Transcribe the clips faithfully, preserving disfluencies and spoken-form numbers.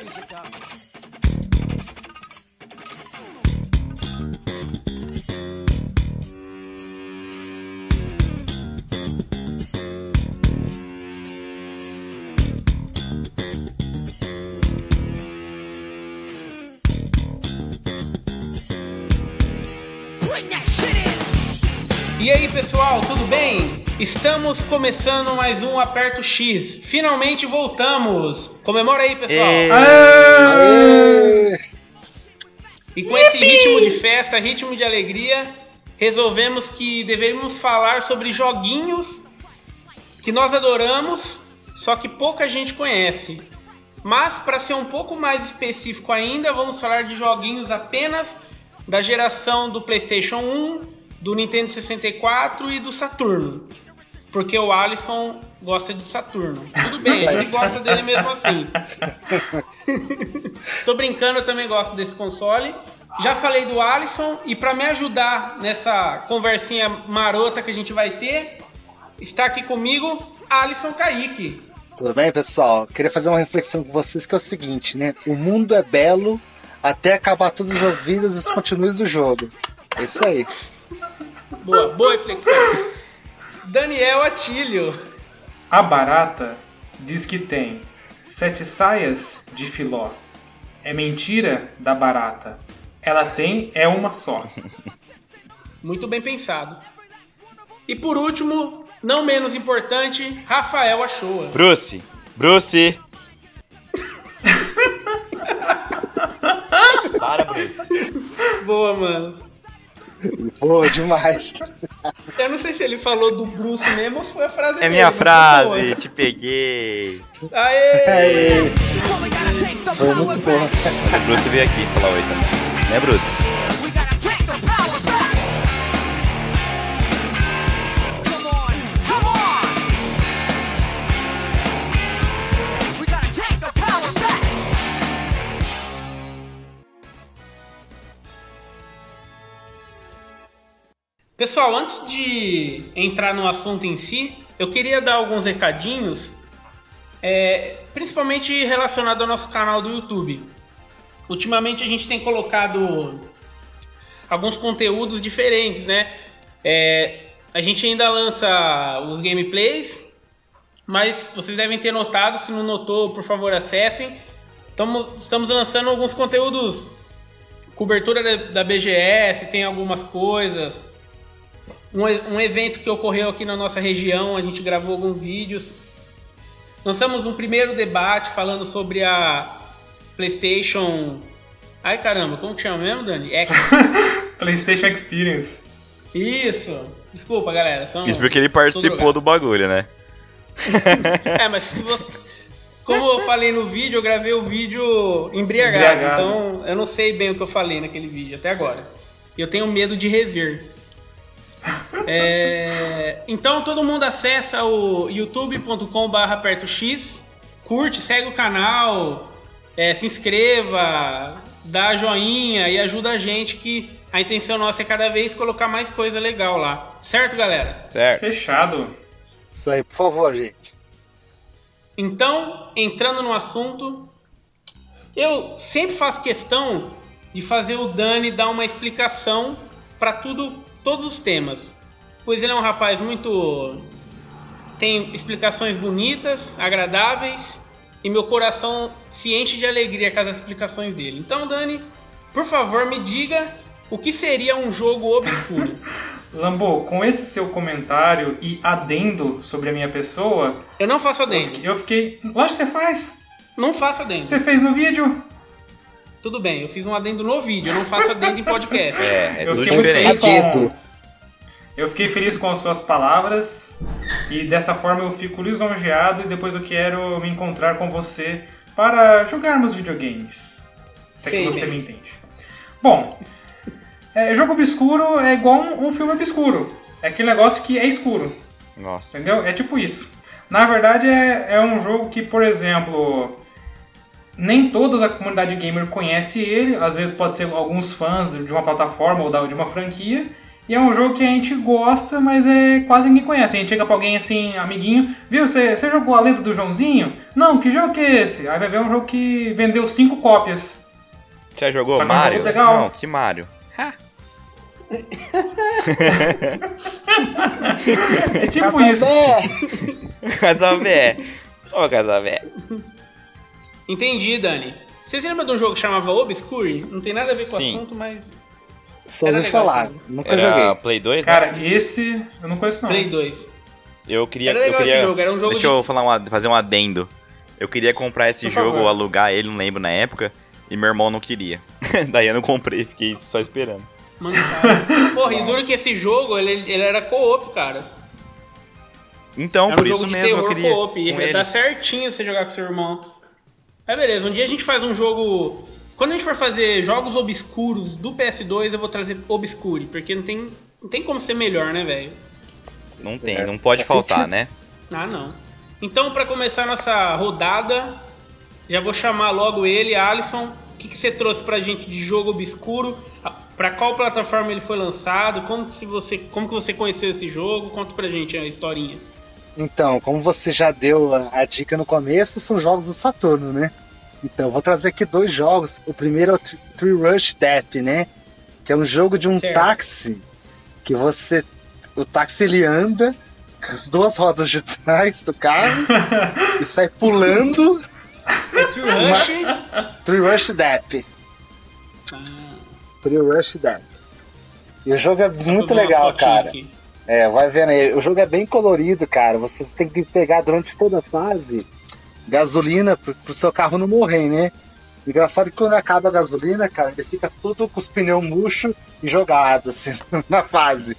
E aí pessoal, tudo bem? Estamos começando mais um Aperto X. Finalmente voltamos! Comemora aí, pessoal! Aê! Aê! E com esse ritmo de festa, ritmo de alegria, resolvemos que deveríamos falar sobre joguinhos que nós adoramos, só que pouca gente conhece. Mas, para ser um pouco mais específico ainda, vamos falar de joguinhos apenas da geração do PlayStation um, do Nintendo sessenta e quatro e do Saturno. Porque o Alisson gosta de Saturno. Tudo bem, a gente gosta dele mesmo assim. Tô brincando, eu também gosto desse console. Já falei do Alisson e para me ajudar nessa conversinha marota que a gente vai ter, está aqui comigo Alisson Kaique. Tudo bem, pessoal? Queria fazer uma reflexão com vocês que é o seguinte, né? O mundo é belo até acabar todas as vidas e os continues do jogo. É isso aí. Boa, boa reflexão. Daniel Atílio. A barata diz que tem sete saias de filó. É mentira da barata. Ela tem é uma só. Muito bem pensado. E por último, não menos importante, Rafael Achoa. Bruce, Bruce. Para, Bruce. Boa, mano. Boa demais. Eu não sei se ele falou do Bruce mesmo ou se foi a frase dele. É minha frase, te peguei. Aê! Aê! Foi muito bom. O Bruce veio aqui falar oi também. Né, Bruce? Pessoal, antes de entrar no assunto em si, eu queria dar alguns recadinhos, é, principalmente relacionado ao nosso canal do YouTube. Ultimamente a gente tem colocado alguns conteúdos diferentes, né? É, a gente ainda lança os gameplays, mas vocês devem ter notado, se não notou, por favor, acessem. Tamo, estamos lançando alguns conteúdos, cobertura da, da B G S, tem algumas coisas... Um, um evento que ocorreu aqui na nossa região, a gente gravou alguns vídeos. Lançamos um primeiro debate falando sobre a PlayStation... Ai caramba, como que chama mesmo, Dani? X. PlayStation Experience. Isso. Desculpa, galera. São... Isso porque ele participou do bagulho, né? É, mas se você... Como eu falei no vídeo, eu gravei o vídeo embriagado, embriagado. Então eu não sei bem o que eu falei naquele vídeo até agora. E eu tenho medo de rever. É, então todo mundo acessa o youtube ponto com barra aperto x, curte, segue o canal, é, se inscreva, dá joinha e ajuda a gente, que a intenção nossa é cada vez colocar mais coisa legal lá, certo, galera? Certo. Fechado. Isso aí, por favor, gente. Então, entrando no assunto, eu sempre faço questão de fazer o Dani dar uma explicação para tudo, todos os temas, pois ele é um rapaz muito... tem explicações bonitas, agradáveis, e meu coração se enche de alegria com as explicações dele. Então, Dani, por favor, me diga o que seria um jogo obscuro. Lambo, com esse seu comentário e adendo sobre a minha pessoa... Eu não faço adendo. Eu fiquei... Eu fiquei... Lógico que você faz. Não faço adendo. Você fez no vídeo? Tudo bem, eu fiz um adendo no vídeo, eu não faço adendo em podcast. É, é eu tudo fiquei diferente. Com... Eu fiquei feliz com as suas palavras e dessa forma eu fico lisonjeado e depois eu quero me encontrar com você para jogarmos videogames. Se é que você me entende. Bom, é, jogo obscuro é igual um, um filme obscuro. É aquele negócio que é escuro. Nossa. Entendeu? É tipo isso. Na verdade é, é um jogo que, por exemplo... Nem toda a comunidade gamer conhece ele, às vezes pode ser alguns fãs de uma plataforma ou de uma franquia, E é um jogo que a gente gosta, mas é quase ninguém conhece. A gente chega pra alguém assim, amiguinho, viu, você jogou a Lenda do Joãozinho? Não, que jogo que é esse? Aí vai ver um jogo que vendeu cinco cópias. Você já jogou Só que é um Mario? jogo legal. Não, que Mario? É tipo isso. Casabé. Ô, Casabé. Entendi, Dani. Vocês lembram de um jogo que chamava Obscure? Não tem nada a ver com o Sim. assunto, mas... Só Era ouvi legal, falar, cara. nunca Era joguei. Play dois, né? Cara, esse eu não conheço não. Play dois. Eu queria... Era eu legal queria esse jogo, era um jogo Deixa de- eu falar uma, fazer um adendo. Eu queria comprar esse Por jogo favor. ou alugar ele, não lembro na época, e meu irmão não queria. Daí eu não comprei, fiquei só esperando. Mano, cara. Porra, e duro que esse jogo, ele, ele era co-op, cara. Então, Era por um isso jogo de mesmo eu terror queria co-op. E com ia ele. dar certinho você jogar com seu irmão. Aí beleza, um dia a gente faz um jogo... Quando a gente for fazer jogos obscuros do P S dois, eu vou trazer Obscure. Porque não tem, não tem como ser melhor, né, velho? Não tem, É, não pode faz faltar, sentido. né? Ah, não. Então, pra começar a nossa rodada, já vou chamar logo ele, Alisson. O que, que você trouxe pra gente de jogo obscuro? A- Pra qual plataforma ele foi lançado? Como que, se você, como que você conheceu esse jogo? Conta pra gente a historinha. Então, como você já deu a, a dica no começo, são jogos do Saturno, né? Então, eu vou trazer aqui dois jogos. O primeiro é o Tri- Tree Rush Tap, né? Que é um jogo de um Certo. táxi que você... O táxi ele anda com as duas rodas de trás do carro e sai pulando. É True Rush. Tree Rush Tap. Tree Rush Tap. E o jogo é muito Vou dar uma legal, fotinha cara. aqui. É, vai vendo aí. O jogo é bem colorido, cara. Você tem que pegar durante toda a fase gasolina pro, pro seu carro não morrer, né? Engraçado que quando acaba a gasolina, cara, ele fica tudo com os pneus murchos e jogado, assim, na fase.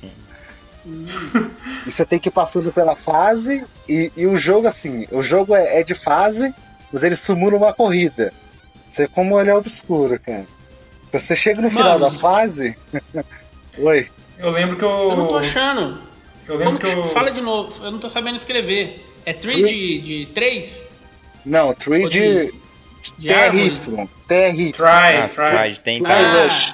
E você tem que ir passando pela fase e, e o jogo, assim, o jogo é, é de fase, mas ele simula uma corrida. Você como ele é obscuro, cara. Você chega no final Mano. da fase... Oi. Eu lembro que eu... Eu não tô achando. Eu lembro Como que que eu... fala de novo? Eu não tô sabendo escrever. É Tree Tree? de, de três? Não, Tree Ou de, de T R árvore? Y. T R Y. Try, Ah, try. try, de tentar. Try Rush.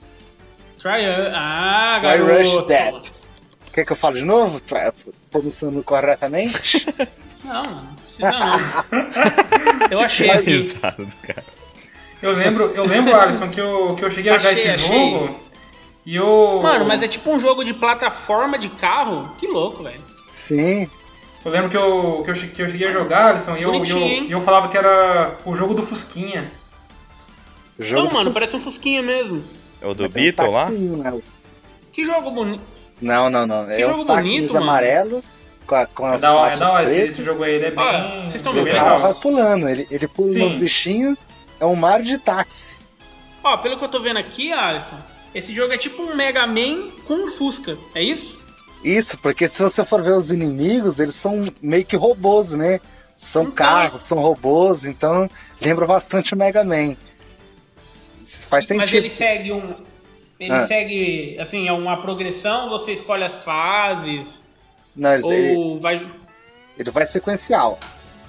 Try Ah, Try garoto. Rush Tap. Quer que eu fale de novo? Try- Pronunciando corretamente? Não, não precisa não. Eu achei aqui. Risada do cara. Eu lembro, eu lembro, Alisson, que eu, que eu cheguei a jogar Achei, esse achei. jogo e eu... Mano, mas é tipo um jogo de plataforma de carro? Que louco, velho. Sim. Eu lembro que eu, que eu, che- que eu cheguei a jogar, Alisson, e eu, e eu, Bonitinho, hein? e eu falava que era o jogo do Fusquinha. O jogo Não, do mano, Fus- parece um Fusquinha mesmo. É o do Mas tem um Beatle lá? taxinho, né? Que jogo bonito. Não, não, não. É jogo um táxi bonito, mano. amarelo com, a, com É as da hora, é faixas da hora esse, pretas. esse jogo aí, ele é bem, Olha, vocês estão bem E o vendo? cara legal. vai pulando. Ele, ele pula Sim. nos bichinhos. É um Mario de táxi. Ó, pelo que eu tô vendo aqui, Alisson, esse jogo é tipo um Mega Man com um Fusca. É isso? Isso, porque se você for ver os inimigos, eles são meio que robôs, né? São Então- carros, são robôs, então lembra bastante o Mega Man. Isso faz sentido. Mas ele segue um. Ele Ah. segue, assim, é uma progressão, você escolhe as fases. Não, ele, ele, Ou vai. ele vai sequencial.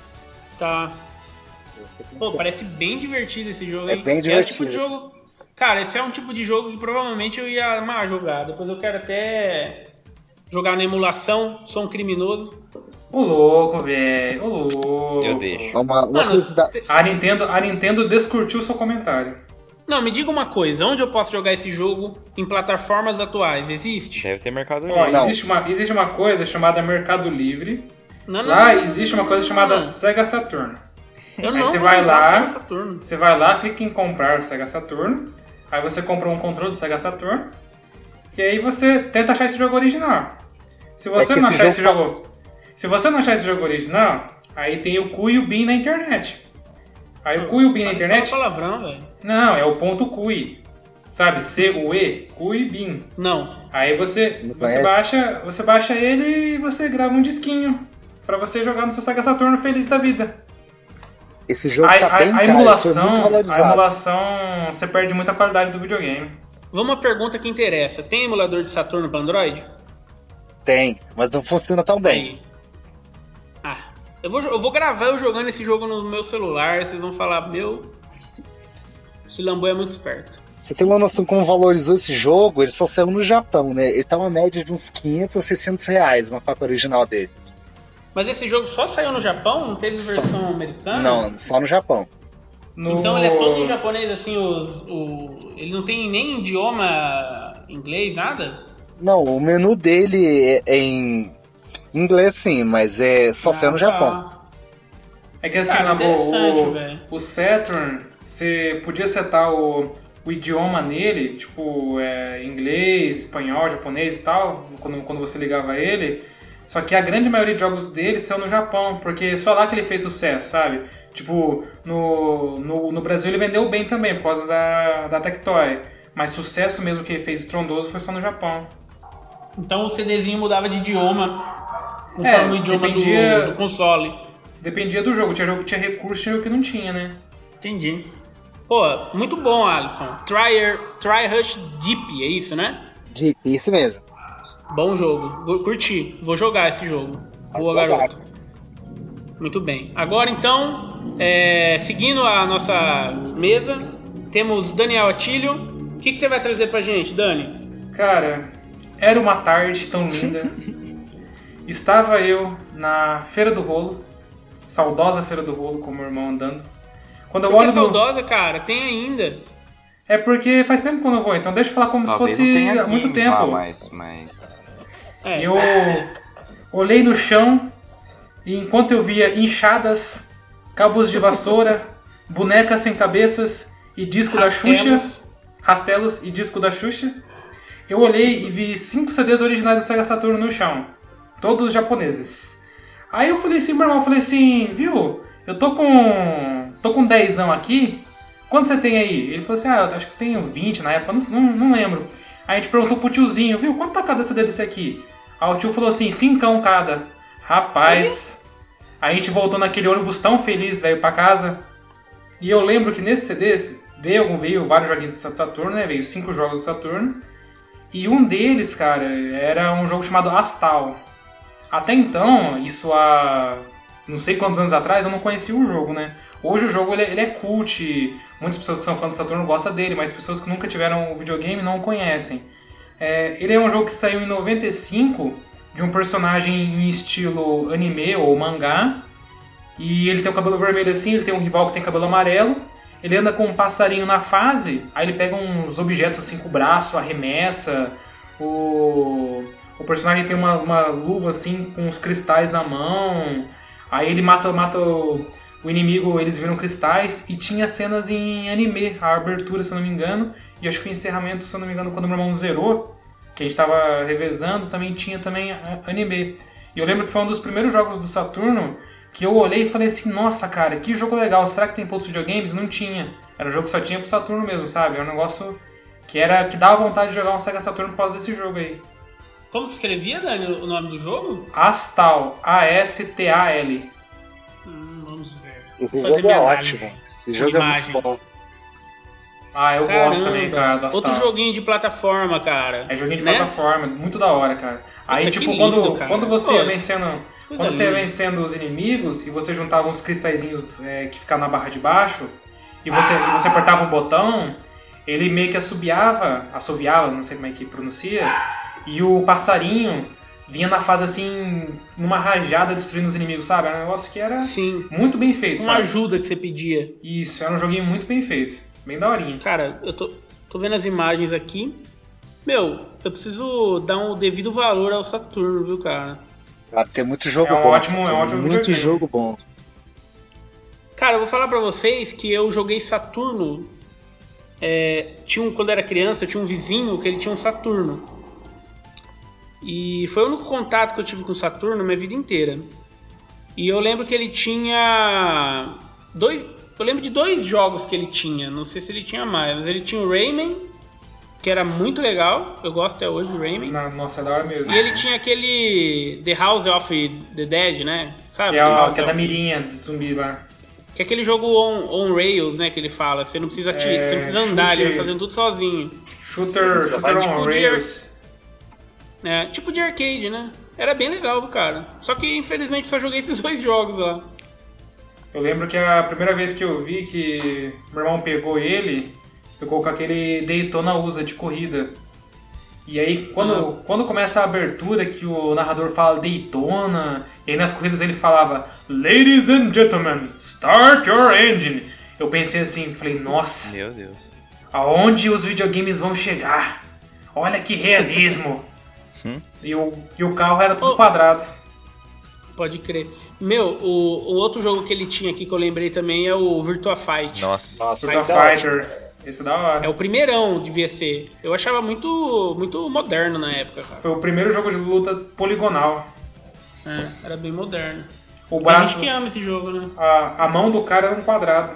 Tá. Vai sequencial. Pô, parece bem divertido esse jogo, É hein? bem É o tipo divertido. de jogo. Cara, esse é um tipo de jogo que provavelmente eu ia amar jogar. Depois eu quero até jogar na emulação, sou um criminoso. Ô louco, velho, ô louco. Eu deixo. Uma, uma Mano, curiosidade. A Nintendo, a Nintendo descurtiu o seu comentário. não, me diga uma coisa, onde eu posso jogar esse jogo em plataformas atuais? Existe? Deve ter Mercado Ó, Livre. Não. existe uma, existe uma coisa chamada Mercado Livre. Não, não, Lá não, não, existe não, uma coisa não, chamada não. Sega Saturn. Eu Aí não você vou vai comprar lá- o Sega Saturno. Você vai lá, clica em comprar o Sega Saturn. Aí você compra um controle do Sega Saturn. E aí você tenta achar esse jogo original. Se você É que não esse achar esse jogo jogo. Se você não achar esse jogo original, aí tem o cu e o bin na internet. Aí o cu e o bin na Parece internet. um palavrão, velho. Não, é o ponto cui. Sabe? C U E, cu e bin. Não. Aí você, Não você, conhece? baixa, você baixa ele e você grava um disquinho pra você jogar no seu Sega Saturn feliz da vida. Esse jogo A, tá a- bem a caro, emulação, foi muito a valorizado. emulação, você perde muita qualidade do videogame. Vamos uma pergunta que interessa. Tem emulador de Saturno para Android? Tem, mas não funciona tão bem. Aí. Ah, eu vou, eu vou gravar eu jogando esse jogo no meu celular. Vocês vão falar, meu, esse Lambo é muito esperto. Você tem uma noção como valorizou esse jogo? Ele só saiu no Japão, né? Ele tá uma média de uns quinhentos a seiscentos reais, uma cópia original dele. Mas esse jogo só saiu no Japão? Não teve Só. versão americana? Não, só no Japão. No... Então ele é todo em japonês, assim, os, o... ele não tem nem idioma inglês, nada? Não, o menu dele é em inglês sim, mas é só saiu no Ah, Japão. tá. É que assim, Cara, na boa, interessante, o, velho. o Saturn, você podia setar o, o idioma nele, tipo, é, inglês, espanhol, japonês e tal, quando, quando você ligava ele. Só que a grande maioria de jogos dele saiu no Japão, porque só lá que ele fez sucesso, sabe? Tipo, no, no, no Brasil ele vendeu bem também, por causa da, da Tectoy. Mas sucesso mesmo que ele fez estrondoso foi só no Japão. Então o CDzinho mudava de idioma conforme É, o idioma dependia- do, do console. Dependia do jogo, tinha jogo que tinha recurso, tinha jogo que não tinha, né? Entendi. Pô, muito bom, Alisson. Try, Try Rush Deep, é isso, né? Deep, isso mesmo. Bom jogo. Vou curtir. Vou jogar esse jogo. Boa, Vai jogar. garoto. Muito bem. Agora, então, é, seguindo a nossa mesa, temos Daniel Atílio. O que, que você vai trazer pra gente, Dani? Cara, era uma tarde tão linda. Estava eu na Feira do Rolo, saudosa Feira do Rolo, com o meu irmão andando. Quando eu Por que olho no... saudosa, cara? Tem ainda. É porque faz tempo que eu não vou, então deixa eu falar como Talvez se fosse não tenha há muito games tempo. lá, mas, mas... É, Eu pode ser. olhei no chão e enquanto eu via inchadas, cabos de vassoura, bonecas sem cabeças e disco da Xuxa, Rastelos. rastelos e disco da Xuxa, eu olhei e vi cinco C Ds originais do Sega Saturn no chão, todos japoneses. Aí eu falei assim, meu irmão, eu falei assim, viu, eu tô com tô com dezão aqui, quanto você tem aí? Ele falou assim, ah, eu acho que tenho vinte na época, não, não, não lembro. Aí a gente perguntou pro tiozinho, viu, quanto tá cada C D desse aqui? Aí o tio falou assim, cincão cada. Rapaz, aí a gente voltou naquele ônibus tão feliz, velho, pra casa. E eu lembro que nesse C D veio, algum, veio vários joguinhos do Saturno, né, veio cinco jogos do Saturno. E um deles, cara, era um jogo chamado Astal. Até então, isso há não sei quantos anos atrás, eu não conhecia o jogo, né? Hoje o jogo ele é, ele é cult, muitas pessoas que são fãs do Saturno gostam dele, mas pessoas que nunca tiveram o videogame não o conhecem. É, ele é um jogo que saiu em noventa e cinco, de um personagem em estilo anime ou mangá, e ele tem o cabelo vermelho assim, ele tem um rival que tem cabelo amarelo, ele anda com um passarinho na fase, aí ele pega uns objetos assim com o braço, arremessa, o, o personagem tem uma, uma luva assim com uns cristais na mão, aí ele mata, mata o, o inimigo, eles viram cristais, e tinha cenas em anime, a abertura, se eu não me engano, e acho que o encerramento, se eu não me engano, quando o meu irmão zerou, que a gente tava revezando, também tinha também anime. E eu lembro que foi um dos primeiros jogos do Saturno que eu olhei e falei assim, nossa cara, que jogo legal, será que tem para outros videogames? Não tinha. Era um jogo que só tinha pro Saturno mesmo, sabe? Era um negócio que, era, que dava vontade de jogar um Sega Saturno por causa desse jogo aí. Como que escrevia, Dani, o nome do jogo? Astal, A S T A L. Hum, vamos ver. Esse Vou jogo fazer é minha ótimo. análise. Esse jogo Imagem. é muito bom. Ah, eu Caramba, gosto também, cara, do Astal. Outro joguinho de plataforma, cara. É joguinho de né? plataforma, muito da hora, cara. Aí, Puta, tipo, que quando, lindo, cara. quando você Pô, ia vencendo... coisa Quando você ia linda. vencendo os inimigos e você juntava uns cristalzinhos é, que ficavam na barra de baixo e você, e você apertava um botão, ele meio que assobiava, assoviava, não sei como é que pronuncia, e o passarinho vinha na fase assim, numa rajada destruindo os inimigos, sabe? Era um negócio que era Sim. muito bem feito, Uma sabe? ajuda que você pedia. Isso, era um joguinho muito bem feito. Bem daorinha. Cara, eu tô, tô vendo as imagens aqui. Meu, eu preciso dar um devido valor ao Saturno, viu, cara? Cara, tem muito jogo É um bom. ótimo- Saturno, é um ótimo muito videogame. jogo bom. Cara, eu vou falar pra vocês que eu joguei Saturno. É, tinha um, quando eu era criança, eu tinha um vizinho que ele tinha um Saturno. E foi o único contato que eu tive com o Saturno minha vida inteira. E eu lembro que ele tinha dois, eu lembro de dois jogos que ele tinha, não sei se ele tinha mais, mas ele tinha o Rayman, que era muito legal, eu gosto até hoje do Rayman. Na- Nossa, é da hora mesmo. E ele tinha aquele The House of the Dead, né? Sabe? Que é, a, House que é da of- mirinha de zumbi lá. Que é aquele jogo on, on rails, né, que ele fala. Você não precisa, ti- É, você não precisa andar, chute- ele vai fazendo tudo sozinho. Shooter, Sim, shooter tipo on de- rails. É, tipo de arcade, né? Era bem legal, cara. Só que, infelizmente, só joguei esses dois jogos lá. Eu lembro que a primeira vez que eu vi que meu irmão pegou ele, eu coloco aquele Daytona U S A de corrida. E aí, quando, Uhum. quando começa a abertura, que o narrador fala Daytona, e aí nas corridas ele falava Ladies and gentlemen, start your engine. Eu pensei assim, falei, nossa, Meu Deus. aonde os videogames vão chegar? Olha que realismo. Hum? E, o, e o carro era tudo Oh. quadrado. Pode crer. Meu, o, o outro jogo que ele tinha aqui que eu lembrei também é o Virtua Fight. Nossa. Nossa, Virtua esse é Fighter. Esse é da hora. É o primeirão, devia ser. Eu achava muito, muito moderno na época, cara. Foi o primeiro jogo de luta poligonal. É, era bem moderno. O Tem braço, gente que ama esse jogo, né? a, a mão do cara era um quadrado.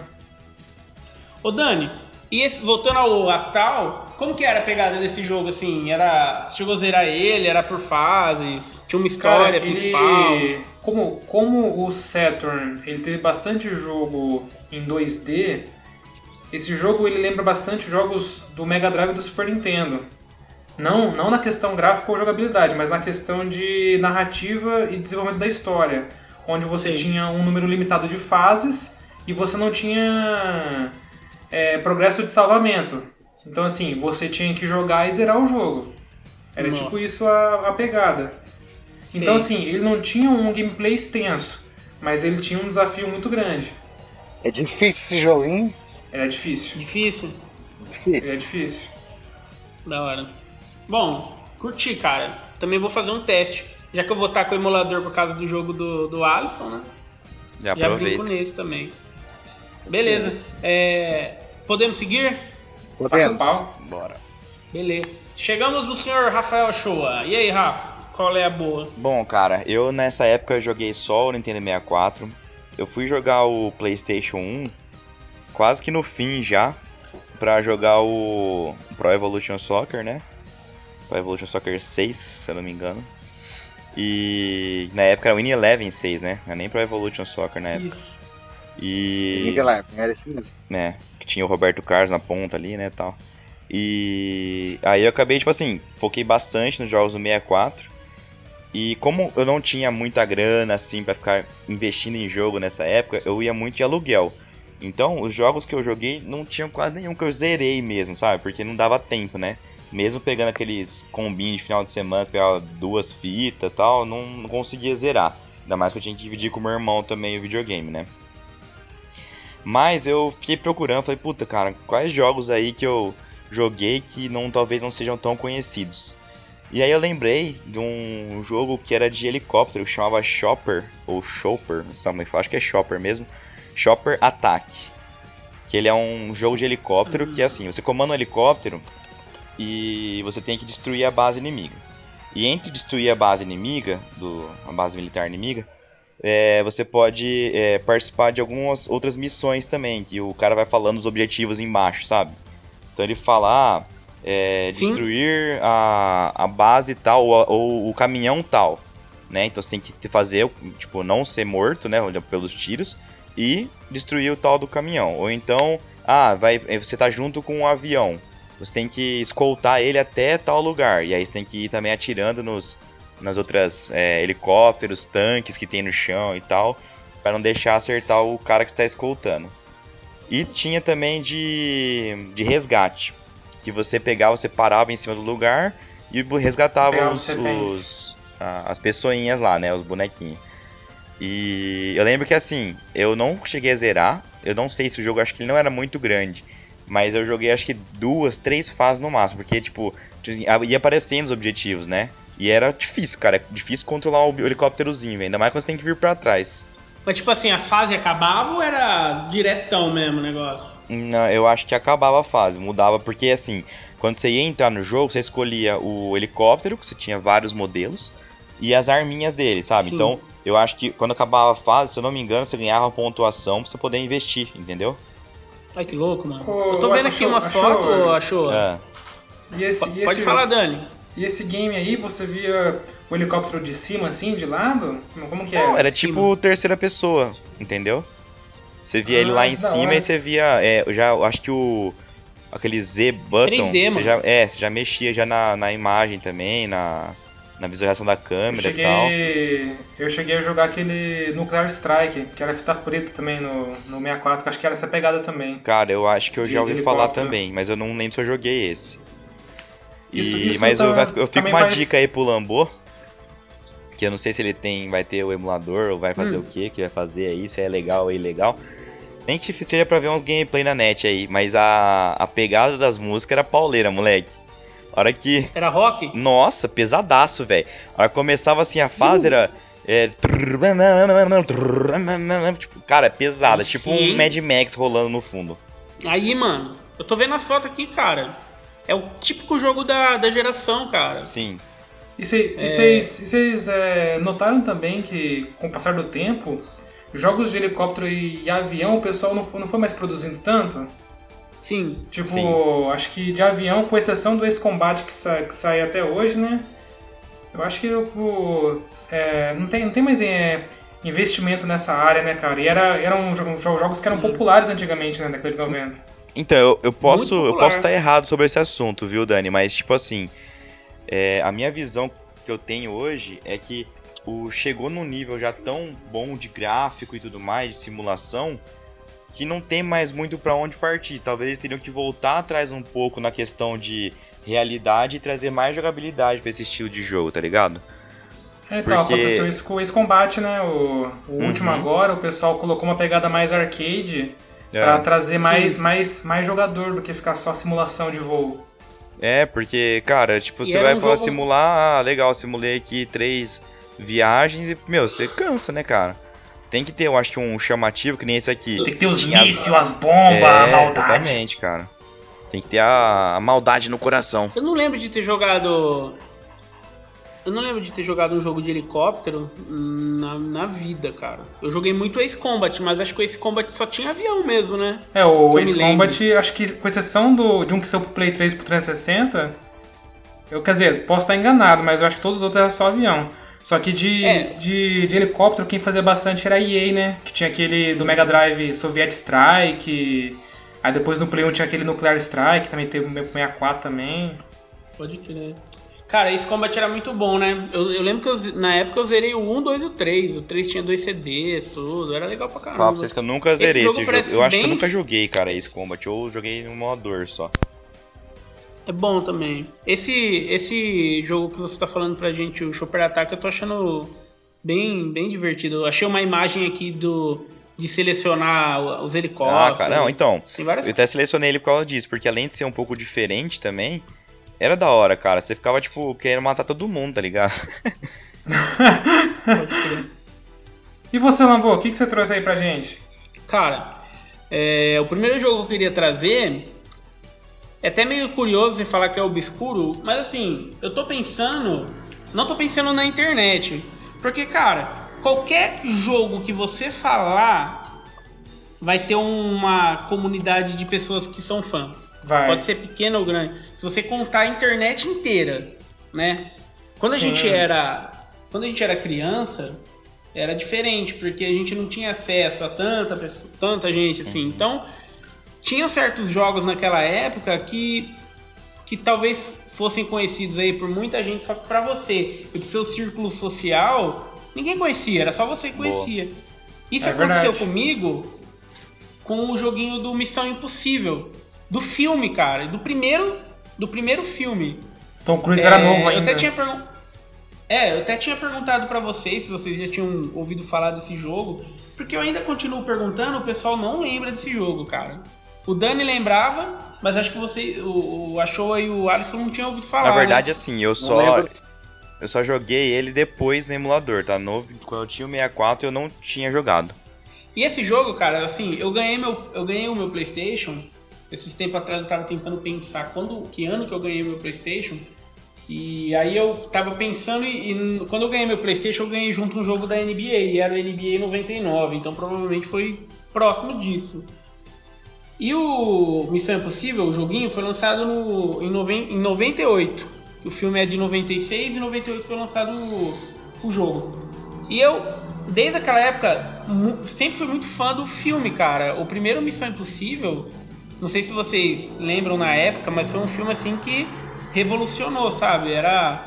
Ô Dani, e esse, voltando ao Astral, como que era a pegada desse jogo, assim? Era, você chegou a zerar ele? Era por fases? Tinha uma história Cara, principal? ele, como, como o Saturn ele teve bastante jogo em dois D, esse jogo ele lembra bastante jogos do Mega Drive e do Super Nintendo. Não, não na questão gráfica ou jogabilidade, mas na questão de narrativa e desenvolvimento da história. Onde você Sim. tinha um número limitado de fases e você não tinha é, progresso de salvamento. Então assim, você tinha que jogar e zerar o jogo. Era Nossa. tipo isso a, a pegada. Sei. Então assim, ele não tinha um gameplay extenso, mas ele tinha um desafio muito grande. É difícil esse jogo, hein? Era difícil. Difícil? Era Difícil. difícil. Da hora. Bom, curti, cara. Também vou fazer um teste. Já que eu vou estar com o emulador por causa do jogo do, do Alisson, né? Já Já brinco aproveita. nesse também. Beleza. É, podemos seguir? Passa o Podemos. pau. Bora. Beleza. Chegamos no senhor Rafael Shoa. E aí, Rafa? Qual é a boa? Bom, cara, eu nessa época joguei só o Nintendo sessenta e quatro. Eu fui jogar o PlayStation um quase que no fim já, pra jogar o Pro Evolution Soccer, né? Pro Evolution Soccer seis, se eu não me engano. E na época era o Win Eleven seis, né? Não é nem Pro Evolution Soccer na época. Isso. E... Miguel Eleven, era esse mesmo. né, que tinha o Roberto Carlos na ponta ali, né, tal. E aí eu acabei, tipo assim, foquei bastante nos jogos do sessenta e quatro. E como eu não tinha muita grana, assim, pra ficar investindo em jogo nessa época, eu ia muito de aluguel. Então, os jogos que eu joguei não tinham quase nenhum que eu zerei mesmo, sabe? Porque não dava tempo, né? Mesmo pegando aqueles combinhos de final de semana, pegava duas fitas e tal, não, não conseguia zerar. Ainda mais que eu tinha que dividir com o meu irmão também o videogame, né? Mas eu fiquei procurando, falei, puta, cara, quais jogos aí que eu joguei que não, talvez não sejam tão conhecidos? E aí eu lembrei de um jogo que era de helicóptero, que chamava Chopper, ou Chopper, não sei como é que fala, acho que é Chopper mesmo, Chopper Attack. Que ele é um jogo de helicóptero que, assim, você comanda um helicóptero e você tem que destruir a base inimiga. E entre destruir a base inimiga, do, a base militar inimiga, É, você pode é, participar de algumas outras missões também, que o cara vai falando os objetivos embaixo, sabe? Então ele fala, ah, é, destruir a, a base tal, ou, ou o caminhão tal, né? Então você tem que fazer, tipo, não ser morto, né, pelos tiros, e destruir o tal do caminhão. Ou então, ah, vai, você tá junto com um avião, você tem que escoltar ele até tal lugar, e aí você tem que ir também atirando nos... nas outras é, helicópteros, tanques que tem no chão e tal, para não deixar acertar o cara que está escoltando. E tinha também de, de resgate, que você pegava, você parava em cima do lugar e resgatava os, os, a, as pessoinhas lá, né, os bonequinhos. E eu lembro que assim, eu não cheguei a zerar, eu não sei se o jogo, acho que ele não era muito grande, mas eu joguei acho que duas, três fases no máximo, porque tipo, ia aparecendo os objetivos, né? E era difícil, cara. É difícil controlar o helicópterozinho, ainda mais quando você tem que vir pra trás. Mas tipo assim, a fase acabava ou era diretão mesmo o negócio? Não, eu acho que acabava a fase, mudava, porque assim, quando você ia entrar no jogo, você escolhia o helicóptero, que você tinha vários modelos, e as arminhas dele, sabe? Sim. Então, eu acho que quando acabava a fase, se eu não me engano, você ganhava pontuação pra você poder investir, entendeu? Ai, que louco, mano. Ô, Eu tô vendo aqui achou- uma achou- foto, achou? Ah, E esse, P- e Pode esse- falar, Dani. E esse game aí, você via o helicóptero de cima, assim, de lado? Como- Como que é? não, era Cima. tipo terceira pessoa, entendeu? Você via Ah, ele lá em que da cima hora. e você via, é, eu já eu acho que o aquele Z button, três D, você mano. já, é, você já mexia já na, na imagem também, na na visualização da câmera eu cheguei, e tal. Eu cheguei a jogar aquele Nuclear Strike, que era fita preta também no, no sessenta e quatro, que acho que era essa pegada também. Cara, eu acho que eu De- já de ouvi falar helicóptero. também, mas eu não lembro se eu joguei esse. E, Isso- isso mas eu, tá- vai- eu fico também uma faz- dica aí pro Lambô, que eu não sei se ele tem, vai ter o emulador ou vai fazer Hum. o que que vai fazer aí, se é legal ou ilegal. Nem que seja pra ver uns gameplay na net aí, mas a, a pegada das músicas era pauleira, moleque. A hora que... Era rock? Nossa, pesadaço, velho. A hora que começava assim a fase era... é, tipo, cara, é pesada, tipo um Sim. Mad Max rolando no fundo. Aí, mano, eu tô vendo as fotos aqui, cara. É o típico jogo da, da geração, cara. Sim. E vocês é, notaram também que, com o passar do tempo, jogos de helicóptero e avião, o pessoal não foi, não foi mais produzindo tanto? Sim. Tipo, Sim. acho que de avião, com exceção do Ace Combat que, sa, que sai até hoje, né? Eu acho que o, é, não, tem, não tem mais é, investimento nessa área, né, cara? E era, eram jo- jo- jogos que eram Sim. populares antigamente, né, na década de noventa. Então, eu, eu posso eu popular. posso estar errado sobre esse assunto, viu, Dani? Mas, tipo assim, é, a minha visão que eu tenho hoje é que o, chegou num nível já tão bom de gráfico e tudo mais, de simulação, que não tem mais muito pra onde partir. Talvez eles teriam que voltar atrás um pouco na questão de realidade e trazer mais jogabilidade pra esse estilo de jogo, tá ligado? É, então, Porque- aconteceu isso com o Ace Combat, né? O, o Uhum. último agora, o pessoal colocou uma pegada mais arcade pra É, trazer mais, Sim. mais, mais jogador do que ficar só simulação de voo. é, porque, cara, tipo, E você era vai um falar jogo- simular, ah, legal, simulei aqui três viagens e, meu, você cansa, né, cara? Tem que ter, eu acho que um chamativo, que nem esse aqui. Tem que ter os Tinha- mísseis, as bombas, a É, maldade. exatamente, cara. Tem que ter a, a maldade no coração. Eu não lembro de ter jogado. Eu não lembro de ter jogado um jogo de helicóptero na, na vida, cara. Eu joguei muito Ace Combat, mas acho que o Ace Combat só tinha avião mesmo, né? É, o Que eu Ace me Combat, acho que com exceção do, de um que saiu pro Play três e pro trezentos e sessenta, eu, quer dizer, posso estar enganado, mas eu acho que todos os outros eram só avião. Só que de, É. de, de helicóptero, quem fazia bastante era a E A, né? Que tinha aquele do Mega Drive Soviet Strike, aí depois no Play um tinha aquele Nuclear Strike, também teve o sessenta e quatro também. Pode crer. Cara, Ace Combat era muito bom, né? Eu, eu lembro que eu, na época eu zerei o um, dois e o três. O três tinha dois C Ds, tudo. Era legal pra caramba. Falar pra vocês que eu nunca zerei jogo esse jogo. parece Eu acho que eu bem- nunca joguei, cara, Ace Combat. Eu joguei no emulador só. É bom também. Esse, esse jogo que você tá falando pra gente, o Super Attack, eu tô achando bem, bem divertido. Eu achei uma imagem aqui do de selecionar o- os helicópteros. Ah, cara, não, então. Tem várias Eu até selecionei ele por causa disso, porque além de ser um pouco diferente também, era da hora, cara. Você ficava, tipo, querendo matar todo mundo, tá ligado? Pode crer. E você, Lambo, o que, que você trouxe aí pra gente? Cara, é, o primeiro jogo que eu queria trazer é até meio curioso você falar que é obscuro, mas assim, eu tô pensando, não tô pensando na internet, porque, cara, qualquer jogo que você falar vai ter uma comunidade de pessoas que são fãs. Vai. Pode ser pequeno ou grande. Se você contar a internet inteira, né? Quando a Sim. gente era, quando a gente era criança, era diferente, porque a gente não tinha acesso a tanta pessoa, tanta gente assim. Então, tinham certos jogos naquela época que que talvez fossem conhecidos aí por muita gente, só que pra você e pro seu círculo social, ninguém conhecia, era só você que Boa. conhecia. Isso É aconteceu verdade. comigo com o joguinho do Missão Impossível, do filme, cara, do primeiro, do primeiro filme. Tom Cruise era É, novo Eu ainda. até tinha pergun- É, eu até tinha perguntado pra vocês se vocês já tinham ouvido falar desse jogo, porque eu ainda continuo perguntando, o pessoal não lembra desse jogo, cara. O Dani lembrava, mas acho que você, o, o Achou e o Alisson não tinham ouvido falar. Na verdade, né? assim, eu Não só. lembro. Eu só joguei ele depois no emulador, tá? No, quando eu tinha o sessenta e quatro eu não tinha jogado. E esse jogo, cara, assim, eu ganhei meu, eu ganhei o meu PlayStation. Esses tempos atrás eu tava tentando pensar quando, que ano que eu ganhei meu PlayStation. E aí eu tava pensando e, e quando eu ganhei meu PlayStation eu ganhei junto um jogo da N B A e era o N B A noventa e nove, então provavelmente foi próximo disso. E o Missão Impossível, o joguinho, foi lançado no, em, noven, em noventa e oito. O filme é de noventa e seis e em noventa e oito foi lançado o, o jogo. E eu, desde aquela época, mu- sempre fui muito fã do filme, cara. O primeiro Missão Impossível, não sei se vocês lembram na época, mas foi um filme assim que revolucionou, sabe? Era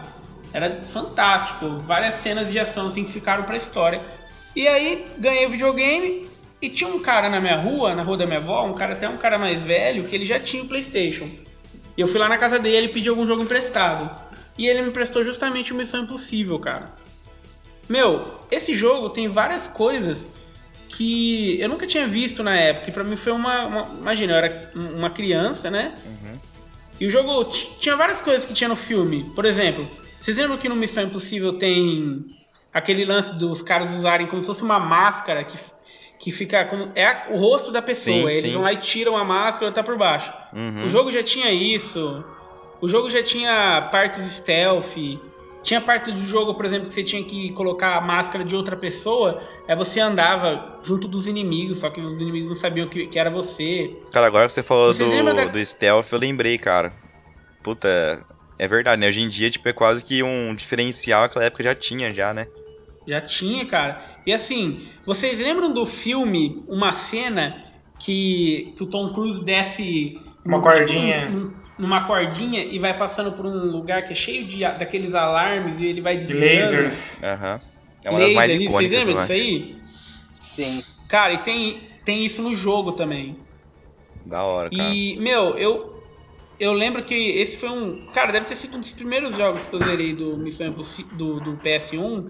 Era fantástico, várias cenas de ação assim que ficaram pra história. E aí ganhei o videogame e tinha um cara na minha rua, na rua da minha avó, um cara até um cara mais velho, que ele já tinha o PlayStation. E eu fui lá na casa dele e pedi algum jogo emprestado. E ele me emprestou justamente o Missão Impossível, cara. Meu, esse jogo tem várias coisas que eu nunca tinha visto na época. E pra mim foi uma, uma... Imagina, eu era uma criança, né? Uhum. E o jogo t- tinha várias coisas que tinha no filme. Por exemplo, vocês lembram que no Missão Impossível tem aquele lance dos caras usarem como se fosse uma máscara que, que fica como... É a, o rosto da pessoa. Sim, Eles sim. vão lá e tiram a máscara e tá por baixo. Uhum. O jogo já tinha isso. O jogo já tinha partes stealth. Tinha parte do jogo, por exemplo, que você tinha que colocar a máscara de outra pessoa. Aí você andava junto dos inimigos, só que os inimigos não sabiam que, que era você. Cara, agora que você falou do, da... do stealth, eu lembrei, cara. Puta, é verdade, né? Hoje em dia, tipo, é quase que um diferencial. Naquela época já tinha, já, né? Já tinha, cara. E assim, vocês lembram do filme, uma cena que, que o Tom Cruise desce... Uma cordinha... Tipo, um, numa cordinha e vai passando por um lugar que é cheio de daqueles alarmes e ele vai desviando. Lasers. Aham. Uhum. É uma das mais icônicas. Vocês lembram disso aí? Sim. Cara, e tem, tem isso no jogo também. Da hora, cara. E, meu, eu, eu lembro que esse foi um... Cara, deve ter sido um dos primeiros jogos que eu zerei do Missão Impossível, do, do P S um.